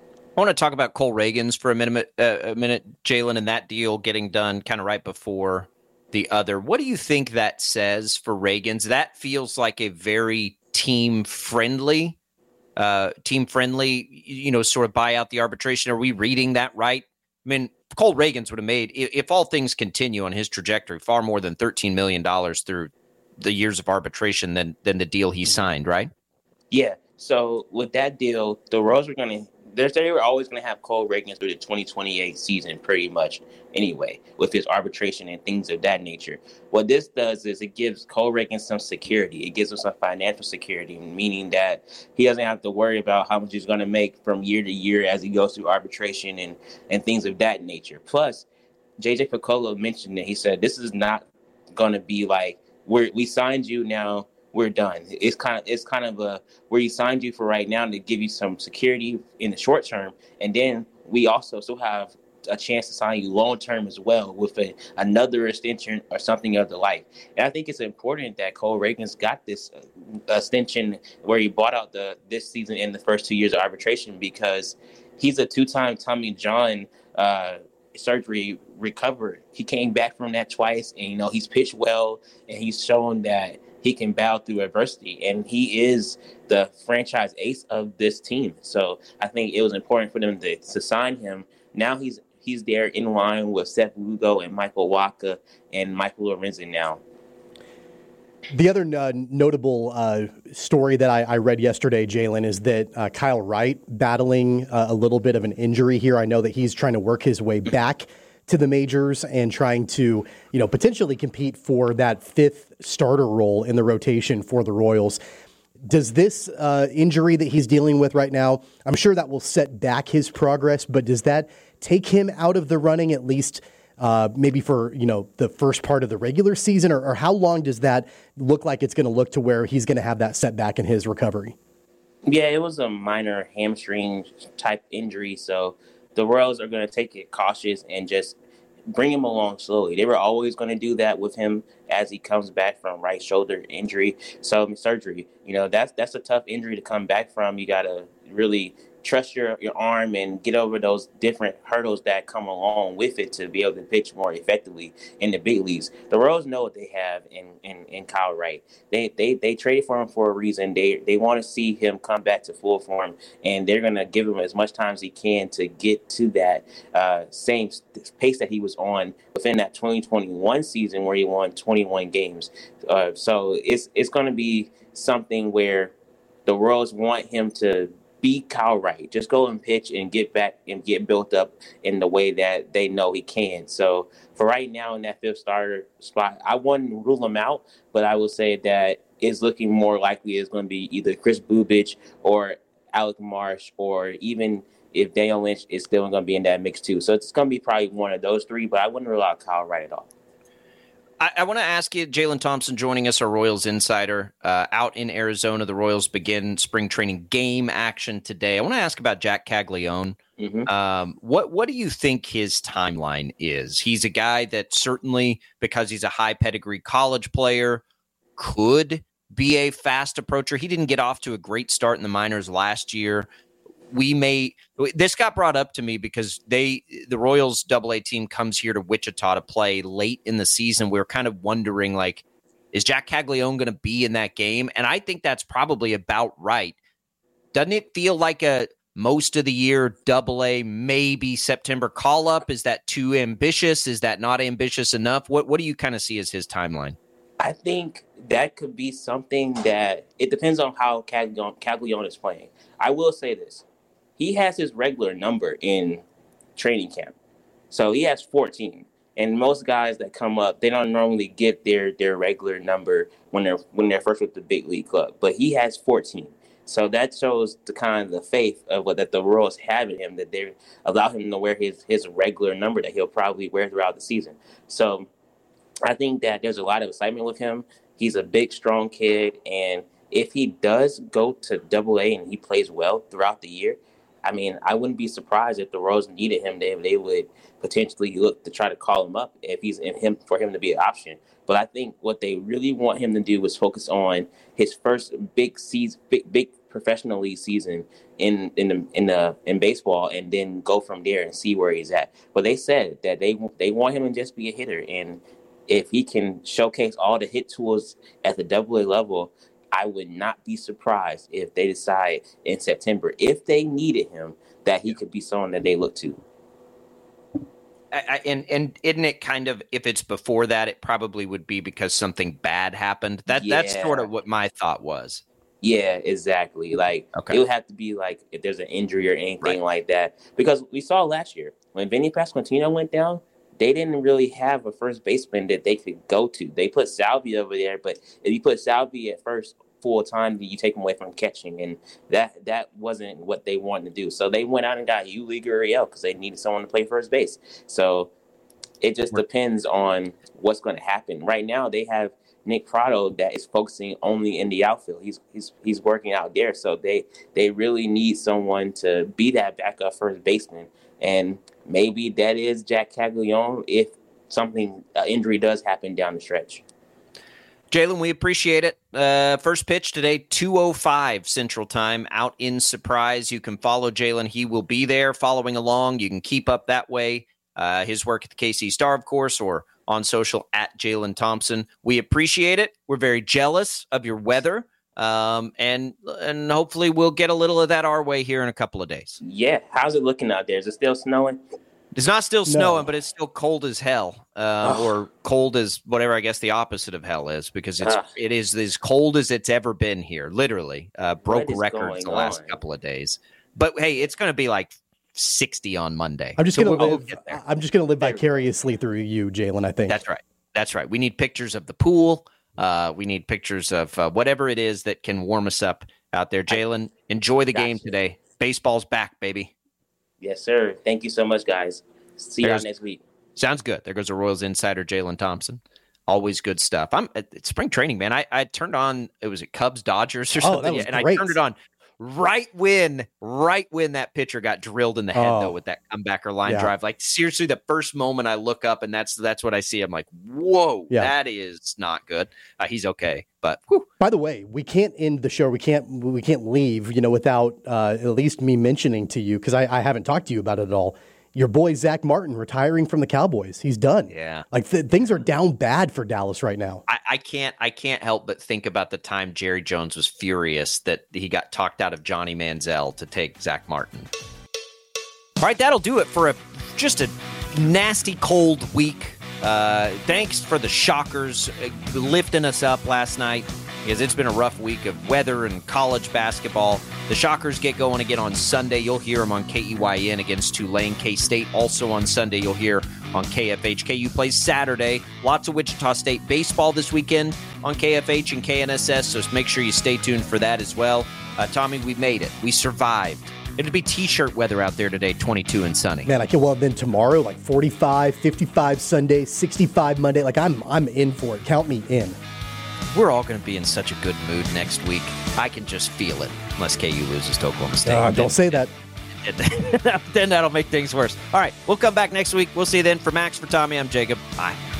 I want to talk about Cole Reagans for a minute, uh, a minute, Jalen, and that deal getting done kind of right before the other. What do you think that says for Reagans? That feels like a very team-friendly, uh, team-friendly, you know, sort of buy out the arbitration. Are we reading that right? I mean, Cole Reagans would have made, if, if all things continue on his trajectory, far more than thirteen million dollars through the years of arbitration than than the deal he signed, right? Yeah. So with that deal, the Royals were going to, they were always going to have Cole Reagans through the twenty twenty-eight season pretty much anyway, with his arbitration and things of that nature. What this does is it gives Cole Reagans some security. It gives him some financial security, meaning that he doesn't have to worry about how much he's going to make from year to year as he goes through arbitration and, and things of that nature. Plus, J J Picollo mentioned that he said, this is not going to be like, we're, we signed you now, we're done. It's kind of it's kind of a where he signed you for right now to give you some security in the short term, and then we also still have a chance to sign you long term as well with a, another extension or something of the like. And I think it's important that Cole Reagans got this uh, extension where he bought out the this season in the first two years of arbitration, because he's a two-time Tommy John uh, surgery recovered. He came back from that twice, and you know he's pitched well, and he's shown that he can battle through adversity, and he is the franchise ace of this team. So I think it was important for them to, to sign him. Now he's he's there in line with Seth Lugo and Michael Wacha and Michael Lorenzen now. The other uh, notable uh, story that I, I read yesterday, Jalen, is that uh, Kyle Wright battling uh, a little bit of an injury here. I know that he's trying to work his way back to the majors and trying to, you know, potentially compete for that fifth starter role in the rotation for the Royals. Does this uh, injury that he's dealing with right now, I'm sure that will set back his progress, but does that take him out of the running at least uh, maybe for, you know, the first part of the regular season, or, or how long does that look like it's going to look to where he's going to have that setback in his recovery? Yeah, it was a minor hamstring type injury, so the Royals are going to take it cautious and just bring him along slowly. They were always going to do that with him as he comes back from right shoulder injury, so surgery. You know, that's that's a tough injury to come back from. You got to really trust your, your arm and get over those different hurdles that come along with it to be able to pitch more effectively in the big leagues. The Royals know what they have in, in, in Kyle Wright. They they they traded for him for a reason. They they want to see him come back to full form, and they're going to give him as much time as he can to get to that uh, same pace that he was on within that twenty twenty-one season where he won twenty twenty-one games. Uh, so it's it's going to be something where the Royals want him to be Kyle Wright. Just go and pitch and get back and get built up in the way that they know he can. So for right now in that fifth starter spot, I wouldn't rule him out, but I will say that it's looking more likely it's going to be either Chris Bubich or Alec Marsh, or even if Daniel Lynch is still going to be in that mix too. So it's going to be probably one of those three, but I wouldn't rule out Kyle Wright at all. I, I want to ask you, Jalen Thompson joining us, our Royals insider, uh, out in Arizona. The Royals begin spring training game action today. I want to ask about Jack Caglione. Mm-hmm. Um, what what do you think his timeline is? He's a guy that certainly, because he's a high pedigree college player, could be a fast approacher. He didn't get off to a great start in the minors last year. We may this got brought up to me because they the Royals double A team comes here to Wichita to play late in the season. We were kind of wondering, like, is Jack Caglione going to be in that game? And I think that's probably about right. Doesn't it feel like a most of the year double A, maybe September call up? Is that too ambitious? Is that not ambitious enough? What what do you kind of see as his timeline? I think that could be something that it depends on how Caglione, Caglione is playing. I will say this. He has his regular number in training camp. So he has fourteen. And most guys that come up, they don't normally get their, their regular number when they're when they're first with the big league club. But he has fourteen. So that shows the kind of the faith of what that the Royals have in him, that they allow him to wear his, his regular number that he'll probably wear throughout the season. So I think that there's a lot of excitement with him. He's a big, strong kid. And if he does go to double A and he plays well throughout the year, I mean, I wouldn't be surprised if the Royals needed him. They they would potentially look to try to call him up if he's in him for him to be an option. But I think what they really want him to do is focus on his first big season, big big professional league season in in the, in the in baseball, and then go from there and see where he's at. But they said that they they want him to just be a hitter, and if he can showcase all the hit tools at the double A level, I would not be surprised if they decide in September, if they needed him, that he could be someone that they look to. I, and and isn't it kind of, if it's before that, it probably would be because something bad happened. That yeah. That's sort of what my thought was. Yeah, exactly. Like okay. It would have to be like if there's an injury or anything right. like that. Because we saw last year when Vinny Pasquantino went down, they didn't really have a first baseman that they could go to. They put Salvi over there, but if you put Salvi at first full time, you take him away from catching, and that that wasn't what they wanted to do. So they went out and got Yuli Gurriel because they needed someone to play first base. So it just depends on what's going to happen. Right now, they have Nick Pratto that is focusing only in the outfield. He's he's he's working out there. So they they really need someone to be that backup first baseman. And maybe that is Jack Caglione if something, uh, injury does happen down the stretch. Jalen, we appreciate it. Uh, first pitch today, two oh five Central Time, out in Surprise. You can follow Jalen. He will be there following along. You can keep up that way. Uh, his work at the K C Star, of course, or on social at Jalen Thompson. We appreciate it. We're very jealous of your weather. Um, and and hopefully we'll get a little of that our way here in a couple of days. Yeah. How's it looking out there? Is it still snowing? It's not still snowing, no. but it's still cold as hell, uh, oh. or cold as whatever I guess the opposite of hell is, because it's, oh. it is as cold as it's ever been here, literally. Uh, broke records the last on? couple of days. But, hey, it's going to be like sixty on Monday. I'm just so going to live. I'm just going to live vicariously through you, Jalen, I think. That's right. That's right. We need pictures of the pool. Uh, we need pictures of uh, whatever it is that can warm us up out there. Jalen, enjoy the game today. Baseball's back, baby. Yes, sir. Thank you so much, guys. See you next week. Sounds good. There goes a Royals insider, Jalen Thompson. Always good stuff. I'm at spring training, man. I, I turned on, it was at Cubs Dodgers or something, oh, and great. I turned it on right when, right when that pitcher got drilled in the head, oh. though, with that comebacker line yeah. drive. Like, seriously, the first moment I look up and that's that's what I see. I'm like, whoa, yeah. that is not good. Uh, he's okay, but whew. By the way, we can't end the show. We can't we can't leave, you know, without uh, at least me mentioning to you, because I, I haven't talked to you about it at all. Your boy Zach Martin retiring from the Cowboys. He's done. Yeah, like th- things are down bad for Dallas right now. I, I can't. I can't help but think about the time Jerry Jones was furious that he got talked out of Johnny Manziel to take Zach Martin. All right, that'll do it for a just a nasty cold week Uh, thanks for the Shockers lifting us up last night, because it's been a rough week of weather and college basketball. The Shockers get going again on Sunday. You'll hear them on K E Y N against Tulane. K-State also on Sunday. You'll hear on K F H. K U plays Saturday. Lots of Wichita State baseball this weekend on K F H and K N S S, so make sure you stay tuned for that as well. Uh, Tommy, we made it. We survived. It'll be T-shirt weather out there today, twenty-two and sunny. Man, I can well then tomorrow, like forty-five, fifty-five Sunday, sixty-five Monday. Like I'm I'm in for it. Count me in. We're all going to be in such a good mood next week. I can just feel it, unless K U loses to Oklahoma State. Uh, don't say that. Then that'll make things worse. All right, we'll come back next week. We'll see you then. For Max, for Tommy, I'm Jacob. Bye.